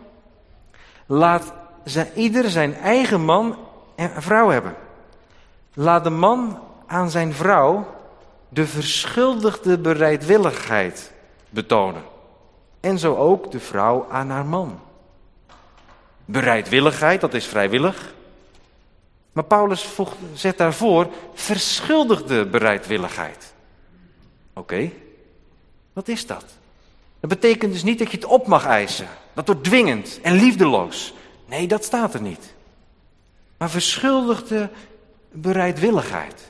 laat ieder zijn eigen man en vrouw hebben. Laat de man aan zijn vrouw de verschuldigde bereidwilligheid betonen. En zo ook de vrouw aan haar man. Bereidwilligheid, dat is vrijwillig. Maar Paulus voegt, zet daarvoor verschuldigde bereidwilligheid. Oké, okay. Wat is dat? Dat betekent dus niet dat je het op mag eisen. Dat wordt dwingend en liefdeloos. Nee, dat staat er niet. Maar verschuldigde bereidwilligheid.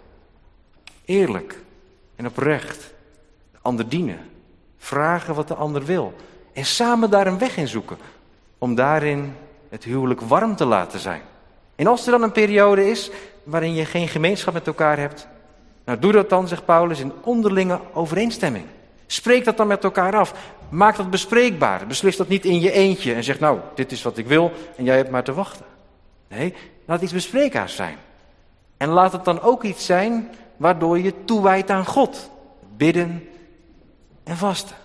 Eerlijk en oprecht. De ander dienen. Vragen wat de ander wil. En samen daar een weg in zoeken. Om daarin het huwelijk warm te laten zijn. En als er dan een periode is waarin je geen gemeenschap met elkaar hebt. Nou, doe dat dan, zegt Paulus, in onderlinge overeenstemming. Spreek dat dan met elkaar af. Maak dat bespreekbaar. Beslis dat niet in je eentje en zeg, nou, dit is wat ik wil en jij hebt maar te wachten. Nee, laat iets bespreekbaars zijn. En laat het dan ook iets zijn waardoor je toewijdt aan God. Bidden en vasten.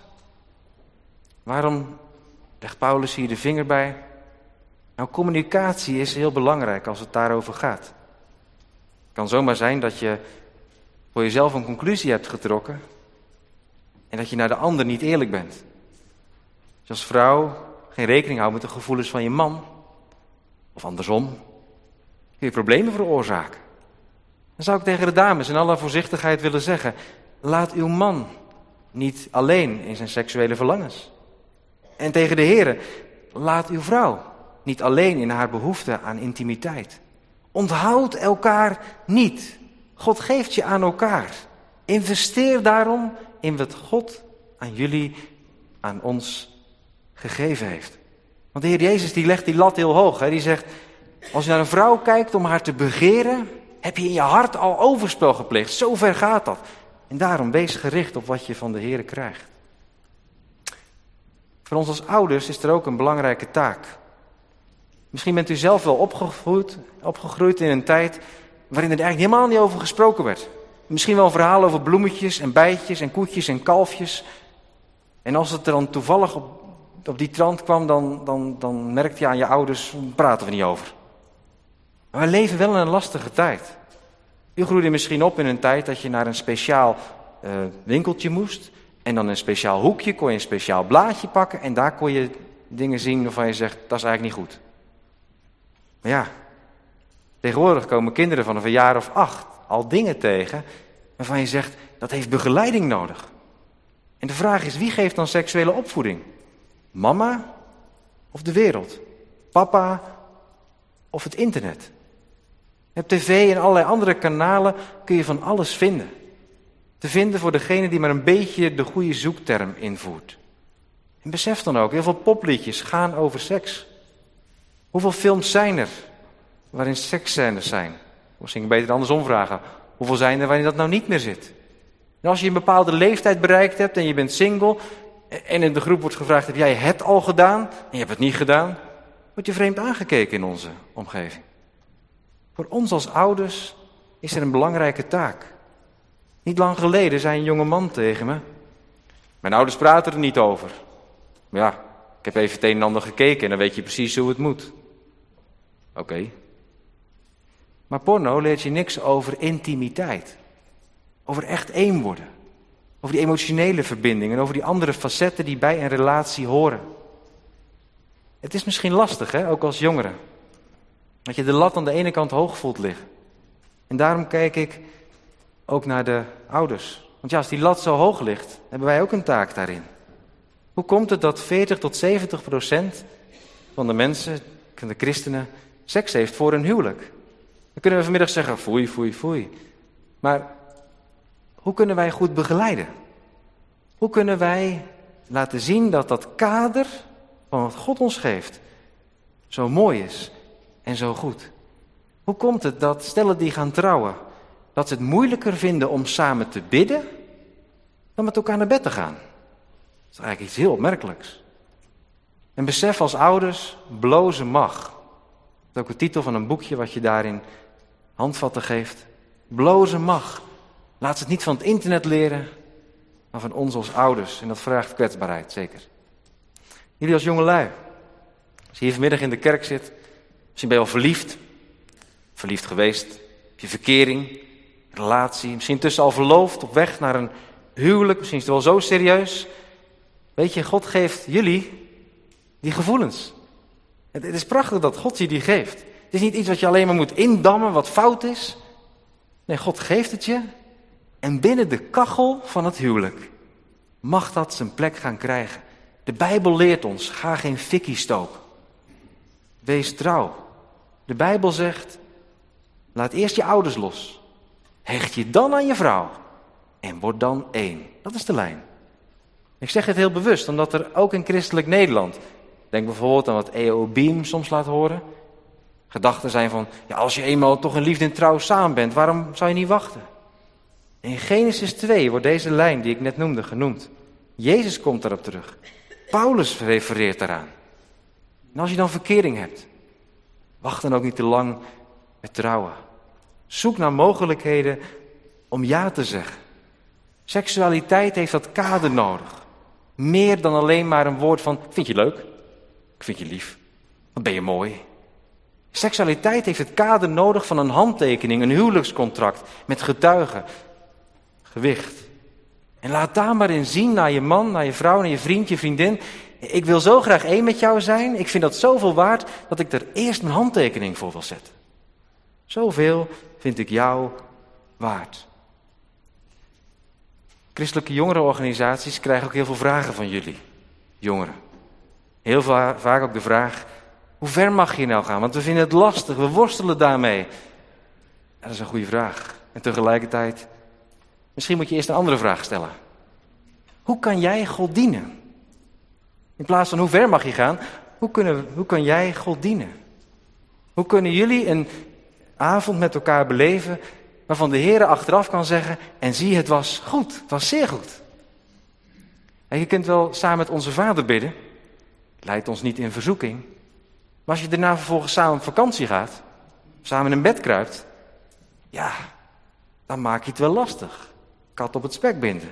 Waarom legt Paulus hier de vinger bij? Nou, communicatie is heel belangrijk als het daarover gaat. Het kan zomaar zijn dat je voor jezelf een conclusie hebt getrokken en dat je naar de ander niet eerlijk bent. Als je als vrouw geen rekening houdt met de gevoelens van je man, of andersom, kun je problemen veroorzaken. Dan zou ik tegen de dames in alle voorzichtigheid willen zeggen, laat uw man niet alleen in zijn seksuele verlangens. En tegen de heren, laat uw vrouw niet alleen in haar behoefte aan intimiteit. Onthoud elkaar niet. God geeft je aan elkaar. Investeer daarom in wat God aan jullie, aan ons gegeven heeft. Want Want de Heer Jezus die legt die lat heel hoog. Hè? Die zegt, als je naar een vrouw kijkt om haar te begeren, heb je in je hart al overspel gepleegd. Zo ver gaat dat. En daarom wees gericht op wat je van de Heer krijgt. Voor ons als ouders is er ook een belangrijke taak. Misschien bent u zelf wel opgegroeid, opgegroeid in een tijd waarin er eigenlijk helemaal niet over gesproken werd. Misschien wel een verhaal over bloemetjes en bijtjes en koetjes en kalfjes. En als het er dan toevallig op, op die trant kwam, dan, dan, dan merkte je aan je ouders, daar praten we niet over. Maar we leven wel in een lastige tijd. U groeide misschien op in een tijd dat je naar een speciaal uh, winkeltje moest. En dan een speciaal hoekje kon je een speciaal blaadje pakken. En daar kon je dingen zien waarvan je zegt, dat is eigenlijk niet goed. Maar ja, tegenwoordig komen kinderen vanaf een jaar of acht al dingen tegen waarvan je zegt, dat heeft begeleiding nodig. En de vraag is, wie geeft dan seksuele opvoeding? Mama of de wereld? Papa of het internet? Op tv en allerlei andere kanalen kun je van alles vinden. Te vinden voor degene die maar een beetje de goede zoekterm invoert. En besef dan ook, heel veel popliedjes gaan over seks. Hoeveel films zijn er waarin seksscènes zijn? Of misschien beter andersom vragen. Hoeveel zijn er waarin dat nou niet meer zit? En als je een bepaalde leeftijd bereikt hebt en je bent single en in de groep wordt gevraagd, heb jij het al gedaan? En je hebt het niet gedaan, word je vreemd aangekeken in onze omgeving. Voor ons als ouders is er een belangrijke taak. Niet lang geleden zei een jonge man tegen me, mijn ouders praten er niet over. Maar ja, ik heb even het een en ander gekeken en dan weet je precies hoe het moet. Oké. Okay. Maar porno leert je niks over intimiteit. Over echt één worden. Over die emotionele verbinding en over die andere facetten die bij een relatie horen. Het is misschien lastig, hè, ook als jongere. Dat je de lat aan de ene kant hoog voelt liggen. En daarom kijk ik ook naar de ouders. Want ja, als die lat zo hoog ligt, hebben wij ook een taak daarin. Hoe komt het dat veertig tot zeventig procent van de mensen, van de christenen, seks heeft voor een huwelijk? Dan kunnen we vanmiddag zeggen, foei, foei, foei. Maar hoe kunnen wij goed begeleiden? Hoe kunnen wij laten zien dat dat kader van wat God ons geeft zo mooi is en zo goed? Hoe komt het dat stellen die gaan trouwen, dat ze het moeilijker vinden om samen te bidden dan met elkaar naar bed te gaan? Dat is eigenlijk iets heel opmerkelijks. En besef als ouders, blozen mag. Dat is ook de titel van een boekje wat je daarin handvatten geeft. Blozen mag. Laat ze het niet van het internet leren, maar van ons als ouders. En dat vraagt kwetsbaarheid, zeker. Jullie als jongelui, als je hier vanmiddag in de kerk zit, misschien ben je wel verliefd, verliefd geweest, heb je verkering, relatie, misschien tussen al verloofd, op weg naar een huwelijk, misschien is het wel zo serieus. Weet je, God geeft jullie die gevoelens. Het, het is prachtig dat God je die geeft. Het is niet iets wat je alleen maar moet indammen, wat fout is. Nee, God geeft het je. En binnen de kachel van het huwelijk mag dat zijn plek gaan krijgen. De Bijbel leert ons, ga geen fikkie stoken. Wees trouw. De Bijbel zegt, laat eerst je ouders los. Hecht je dan aan je vrouw. En word dan één. Dat is de lijn. Ik zeg het heel bewust, omdat er ook in christelijk Nederland, denk bijvoorbeeld aan wat E O Beam soms laat horen, gedachten zijn van, ja, als je eenmaal toch in liefde en trouw samen bent, waarom zou je niet wachten? In Genesis twee wordt deze lijn die ik net noemde genoemd. Jezus komt daarop terug. Paulus refereert daaraan. En als je dan verkering hebt, wacht dan ook niet te lang met trouwen. Zoek naar mogelijkheden om ja te zeggen. Seksualiteit heeft dat kader nodig. Meer dan alleen maar een woord van, vind je leuk? Ik vind je lief. Wat ben je mooi? Seksualiteit heeft het kader nodig van een handtekening, een huwelijkscontract met getuigen, gewicht. En laat daar maar in zien naar je man, naar je vrouw, naar je vriend, je vriendin. Ik wil zo graag één met jou zijn. Ik vind dat zoveel waard dat ik er eerst mijn handtekening voor wil zetten. Zoveel vind ik jou waard. Christelijke jongerenorganisaties krijgen ook heel veel vragen van jullie, jongeren. Heel va- vaak ook de vraag, hoe ver mag je nou gaan? Want we vinden het lastig, we worstelen daarmee. Ja, dat is een goede vraag. En tegelijkertijd, misschien moet je eerst een andere vraag stellen. Hoe kan jij God dienen? In plaats van hoe ver mag je gaan, hoe, kunnen, hoe kan jij God dienen? Hoe kunnen jullie een avond met elkaar beleven waarvan de Heer achteraf kan zeggen, en zie, het was goed, het was zeer goed. En je kunt wel samen met onze Vader bidden, leidt ons niet in verzoeking. Maar als je daarna vervolgens samen op vakantie gaat, samen in bed kruipt, ja, dan maak je het wel lastig. Kat op het spek binden.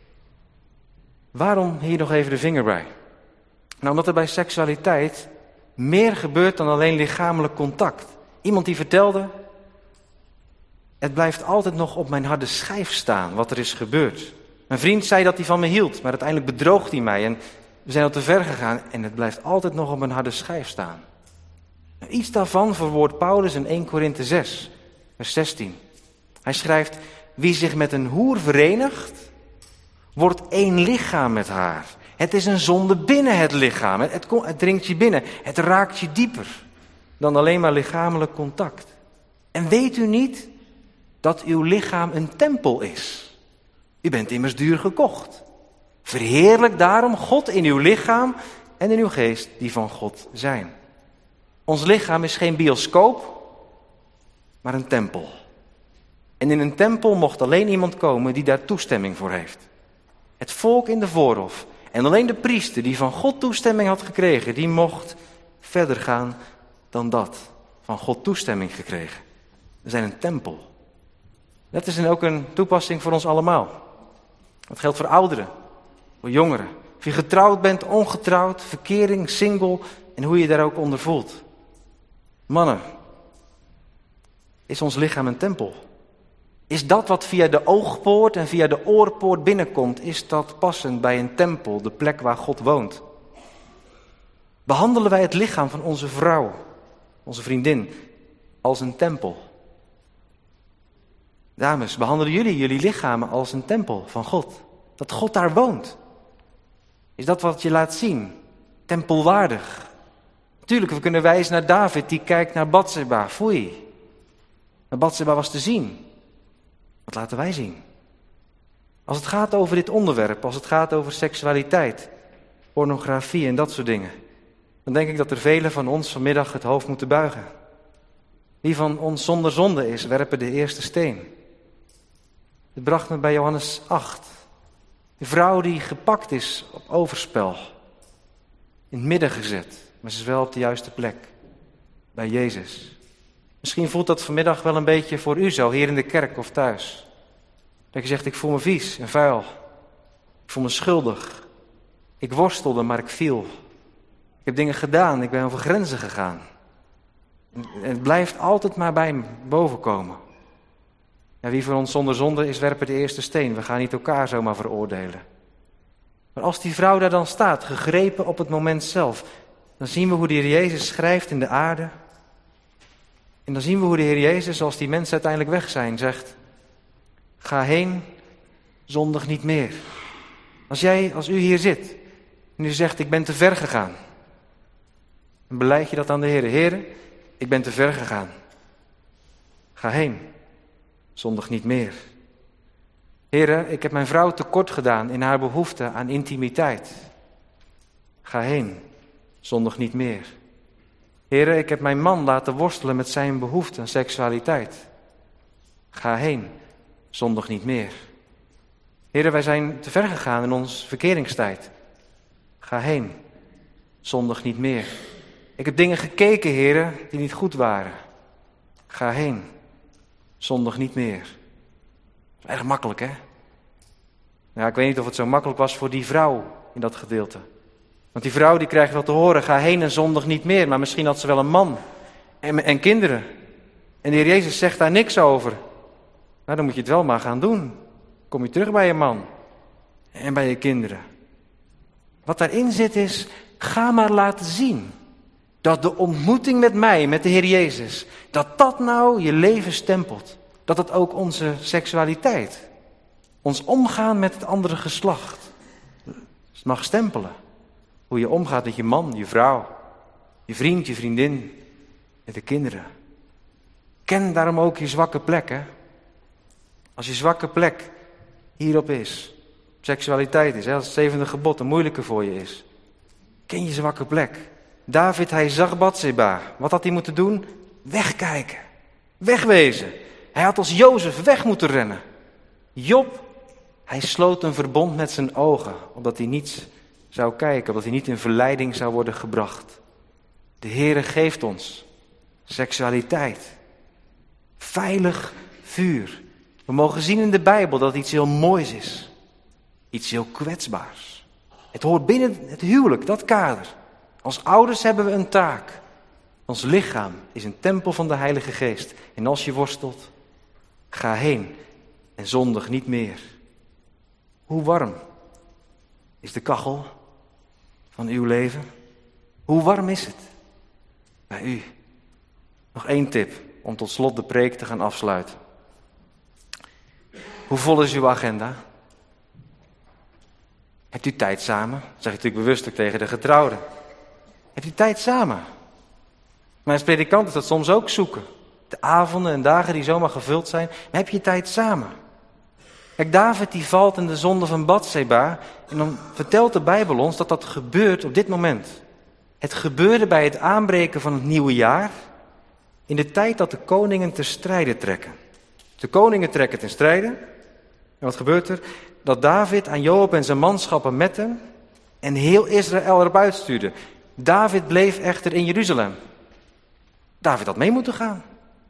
Waarom hier nog even de vinger bij? Nou, omdat er bij seksualiteit meer gebeurt dan alleen lichamelijk contact. Iemand die vertelde, het blijft altijd nog op mijn harde schijf staan wat er is gebeurd. Mijn vriend zei dat hij van me hield, maar uiteindelijk bedroog hij mij en we zijn al te ver gegaan en het blijft altijd nog op mijn harde schijf staan. Nou, iets daarvan verwoordt Paulus in eerste Korinthe zes, vers zestien. Hij schrijft, wie zich met een hoer verenigt, wordt één lichaam met haar. Het is een zonde binnen het lichaam. Het, het, het dringt je binnen. Het raakt je dieper dan alleen maar lichamelijk contact. En weet u niet dat uw lichaam een tempel is? U bent immers duur gekocht. Verheerlijk daarom God in uw lichaam en in uw geest die van God zijn. Ons lichaam is geen bioscoop, maar een tempel. En in een tempel mocht alleen iemand komen die daar toestemming voor heeft. Het volk in de voorhof en alleen de priester die van God toestemming had gekregen, die mocht verder gaan dan dat. Van God toestemming gekregen. We zijn een tempel. Dat is ook een toepassing voor ons allemaal. Dat geldt voor ouderen, voor jongeren. Of je getrouwd bent, ongetrouwd, verkering, single en hoe je daar ook onder voelt. Mannen, is ons lichaam een tempel? Is dat wat via de oogpoort en via de oorpoort binnenkomt, is dat passend bij een tempel, de plek waar God woont? Behandelen wij het lichaam van onze vrouw, onze vriendin, als een tempel? Dames, behandelen jullie jullie lichamen als een tempel van God? Dat God daar woont? Is dat wat je laat zien? Tempelwaardig? Natuurlijk, we kunnen wijzen naar David, die kijkt naar Batseba. Foei. Maar Batseba was te zien. Wat laten wij zien? Als het gaat over dit onderwerp, als het gaat over seksualiteit, pornografie en dat soort dingen, dan denk ik dat er velen van ons vanmiddag het hoofd moeten buigen. Wie van ons zonder zonde is, werpen de eerste steen. Het bracht me bij Johannes acht. De vrouw die gepakt is op overspel. In het midden gezet, maar ze is wel op de juiste plek. Bij Jezus. Misschien voelt dat vanmiddag wel een beetje voor u zo, hier in de kerk of thuis. Dat je zegt, ik voel me vies en vuil. Ik voel me schuldig. Ik worstelde, maar ik viel. Ik heb dingen gedaan, ik ben over grenzen gegaan. En het blijft altijd maar bij me bovenkomen. Ja, wie van ons zonder zonde is, werpen de eerste steen. We gaan niet elkaar zomaar veroordelen. Maar als die vrouw daar dan staat, gegrepen op het moment zelf, dan zien we hoe de Heer Jezus schrijft in de aarde. En dan zien we hoe de Heer Jezus, als die mensen uiteindelijk weg zijn, zegt, ga heen, zondig niet meer. Als jij, als u hier zit, en u zegt, ik ben te ver gegaan. Dan belijd je dat aan de Heer. Heer, ik ben te ver gegaan. Ga heen, zondig niet meer. Heer, ik heb mijn vrouw tekort gedaan in haar behoefte aan intimiteit. Ga heen, zondig niet meer. Heer, ik heb mijn man laten worstelen met zijn behoefte aan seksualiteit. Ga heen, zondig niet meer. Heer, wij zijn te ver gegaan in onze verkeringstijd. Ga heen, zondig niet meer. Ik heb dingen gekeken, Heer, die niet goed waren. Ga heen, zondig niet meer. Dat is erg makkelijk, hè? Ja, ik weet niet of het zo makkelijk was voor die vrouw in dat gedeelte. Want die vrouw die krijgt wel te horen, ga heen en zondig niet meer. Maar misschien had ze wel een man en, en kinderen. En de Heer Jezus zegt daar niks over. Nou, dan moet je het wel maar gaan doen. Kom je terug bij je man en bij je kinderen. Wat daarin zit is, ga maar laten zien dat de ontmoeting met mij, met de Heer Jezus, dat dat nou je leven stempelt. Dat het ook onze seksualiteit, ons omgaan met het andere geslacht, het mag stempelen. Hoe je omgaat met je man, je vrouw, je vriend, je vriendin, met de kinderen. Ken daarom ook je zwakke plek, hè. Als je zwakke plek hierop is, seksualiteit is, hè, als het zevende gebod een moeilijke voor je is. Ken je zwakke plek. David, hij zag Batseba. Wat had hij moeten doen? Wegkijken. Wegwezen. Hij had als Jozef weg moeten rennen. Job, hij sloot een verbond met zijn ogen, opdat hij niet zou kijken, opdat hij niet in verleiding zou worden gebracht. De Heere geeft ons seksualiteit. Veilig vuur. We mogen zien in de Bijbel dat het iets heel moois is. Iets heel kwetsbaars. Het hoort binnen het huwelijk, dat kader. Als ouders hebben we een taak. Ons lichaam is een tempel van de Heilige Geest. En als je worstelt, ga heen en zondig niet meer. Hoe warm is de kachel van uw leven? Hoe warm is het bij u? Nog één tip om tot slot de preek te gaan afsluiten. Hoe vol is uw agenda? Hebt u tijd samen? Dat zeg ik natuurlijk bewust ook tegen de getrouwden. Hebt u tijd samen? Maar als predikant is dat soms ook zoeken. De avonden en dagen die zomaar gevuld zijn. Maar heb je tijd samen? Kijk, David die valt in de zonde van Batseba. En dan vertelt de Bijbel ons dat dat gebeurt op dit moment. Het gebeurde bij het aanbreken van het nieuwe jaar. In de tijd dat de koningen te strijde trekken. De koningen trekken ten strijde. En wat gebeurt er? Dat David aan Joab en zijn manschappen met hem en heel Israël erop uitstuurde. David bleef echter in Jeruzalem. David had mee moeten gaan.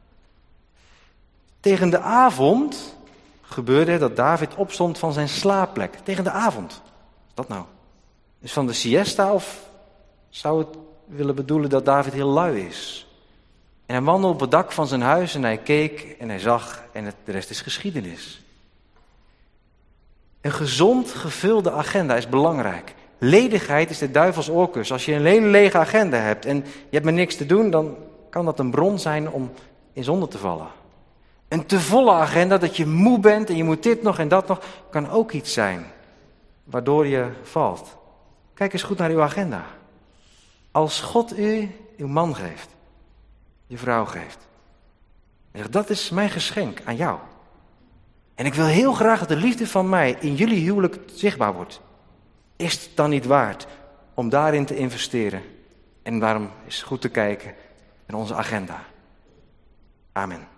Tegen de avond gebeurde het dat David opstond van zijn slaapplek. Tegen de avond. Wat is dat nou? Is van de siesta of zou het willen bedoelen dat David heel lui is? En hij wandelde op het dak van zijn huis en hij keek en hij zag en het, de rest is geschiedenis. Een gezond gevulde agenda is belangrijk. Ledigheid is de duivels oorkus. Als je een hele lege agenda hebt en je hebt maar niks te doen, dan kan dat een bron zijn om in zonde te vallen. Een te volle agenda, dat je moe bent en je moet dit nog en dat nog, kan ook iets zijn waardoor je valt. Kijk eens goed naar uw agenda. Als God u uw man geeft, je vrouw geeft, en zegt, dat is mijn geschenk aan jou. En ik wil heel graag dat de liefde van mij in jullie huwelijk zichtbaar wordt. Is het dan niet waard om daarin te investeren? En daarom is het goed te kijken naar onze agenda. Amen.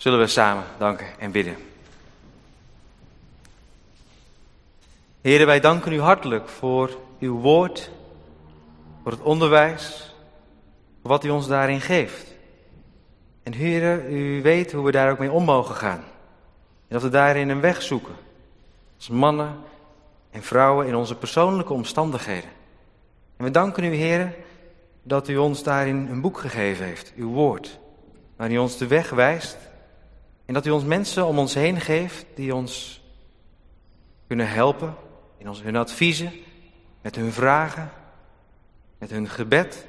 Zullen we samen danken en bidden. Heren, wij danken u hartelijk voor uw woord, voor het onderwijs, voor wat u ons daarin geeft. En heren, u weet hoe we daar ook mee om mogen gaan. En dat we daarin een weg zoeken. Als mannen en vrouwen in onze persoonlijke omstandigheden. En we danken u, heren, dat u ons daarin een boek gegeven heeft, uw woord. Waarin u ons de weg wijst. En dat u ons mensen om ons heen geeft die ons kunnen helpen in ons, hun adviezen, met hun vragen, met hun gebed.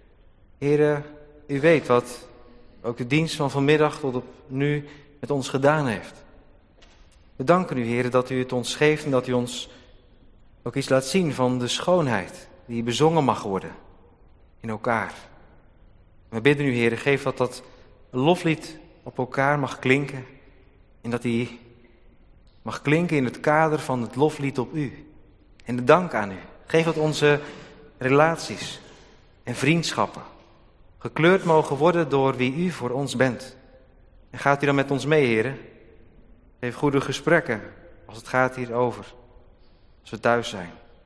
Heren, u weet wat ook de dienst van vanmiddag tot op nu met ons gedaan heeft. We danken u, heren, dat u het ons geeft en dat u ons ook iets laat zien van de schoonheid die bezongen mag worden in elkaar. We bidden u, heren, geef dat dat loflied op elkaar mag klinken en dat die mag klinken in het kader van het loflied op u en de dank aan u. Geef dat onze relaties en vriendschappen gekleurd mogen worden door wie u voor ons bent. En gaat u dan met ons mee, heren? Geef goede gesprekken als het gaat hierover, als we thuis zijn.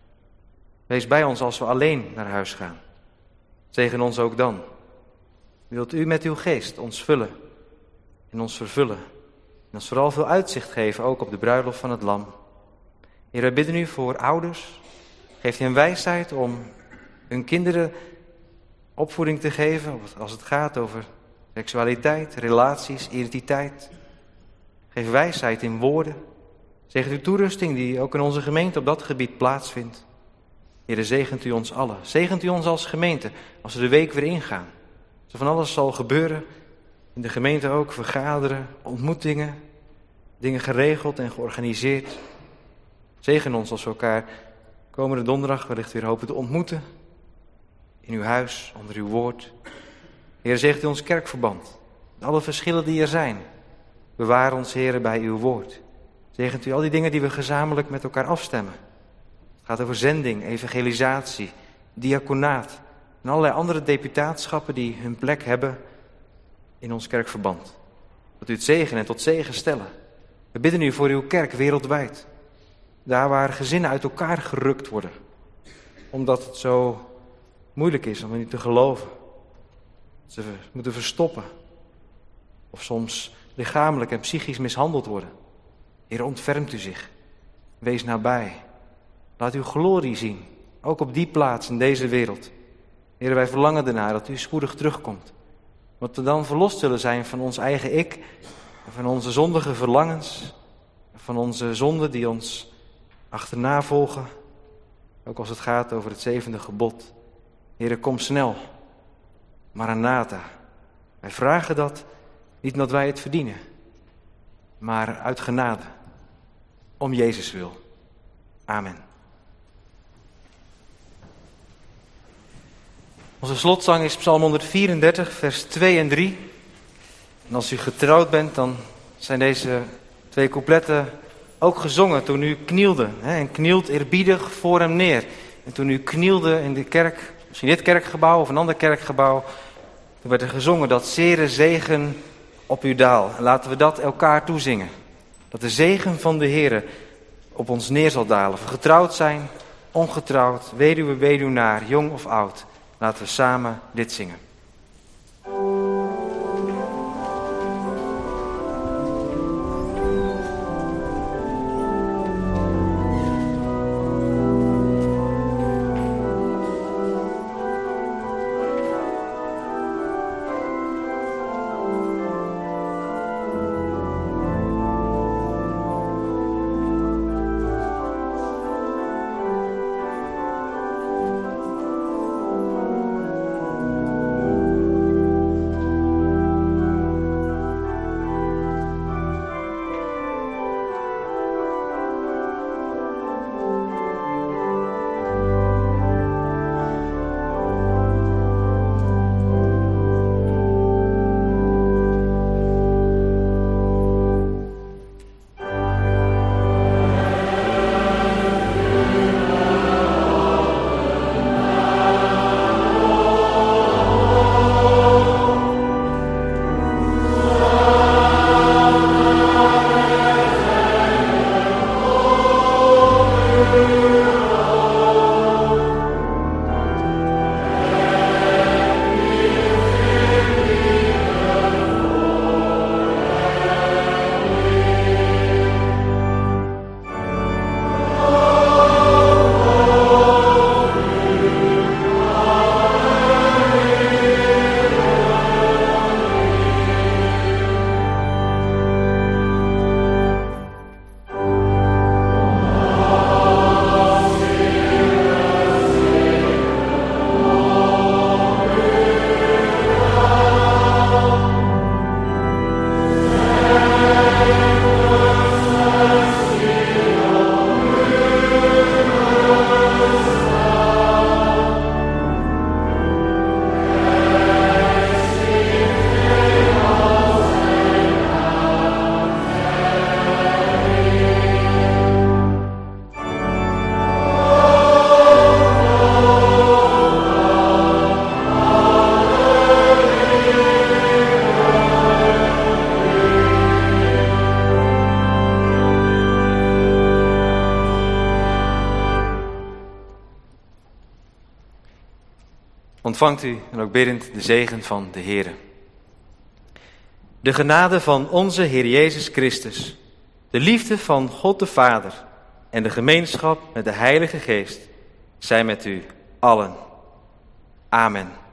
Wees bij ons als we alleen naar huis gaan. Zegen ons ook dan. Wilt u met uw geest ons vullen en ons vervullen. En ons vooral veel uitzicht geven, ook op de bruiloft van het Lam. Heer, wij bidden u voor ouders. Geef hen wijsheid om hun kinderen opvoeding te geven als het gaat over seksualiteit, relaties, identiteit. Geef wijsheid in woorden. Zegen uw toerusting die ook in onze gemeente op dat gebied plaatsvindt. Heer, zegent u ons allen. Zegent u ons als gemeente als we de week weer ingaan. Als er van alles zal gebeuren, in de gemeente ook vergaderen, ontmoetingen, dingen geregeld en georganiseerd. Zegen ons als we elkaar komende donderdag wellicht weer hopen te ontmoeten. In uw huis, onder uw woord. Heer, zegent u ons kerkverband. Met alle verschillen die er zijn. Bewaar ons, Heer, bij uw woord. Zegent u al die dingen die we gezamenlijk met elkaar afstemmen. Het gaat over zending, evangelisatie, diaconaat en allerlei andere deputaatschappen die hun plek hebben in ons kerkverband. Dat u het zegen en tot zegen stellen. We bidden u voor uw kerk wereldwijd. Daar waar gezinnen uit elkaar gerukt worden. Omdat het zo moeilijk is om er niet te geloven. Ze moeten verstoppen. Of soms lichamelijk en psychisch mishandeld worden. Heer, ontfermt u zich. Wees nabij. Laat uw glorie zien. Ook op die plaats in deze wereld. Heer, wij verlangen ernaar dat u spoedig terugkomt. Dat we dan verlost zullen zijn van ons eigen ik. En van onze zondige verlangens. En van onze zonden die ons achterna volgen. Ook als het gaat over het zevende gebod. Heer, kom snel. Maranatha. Wij vragen dat niet omdat wij het verdienen. Maar uit genade. Om Jezus wil. Amen. Onze slotzang is Psalm honderdvierendertig, vers twee en drie. En als u getrouwd bent, dan zijn deze twee coupletten ook gezongen toen u knielde. Hè, en knielt eerbiedig voor hem neer. En toen u knielde in de kerk, misschien dit kerkgebouw of een ander kerkgebouw, toen werd er gezongen dat zere zegen op u daal. En laten we dat elkaar toezingen. Dat de zegen van de Heere op ons neer zal dalen. Of we getrouwd zijn, ongetrouwd, weduwe, weduwnaar, jong of oud. Laten we samen dit zingen. Thank ontvangt u en ook biddend de zegen van de Heere. De genade van onze Heer Jezus Christus, de liefde van God de Vader en de gemeenschap met de Heilige Geest zijn met u allen. Amen.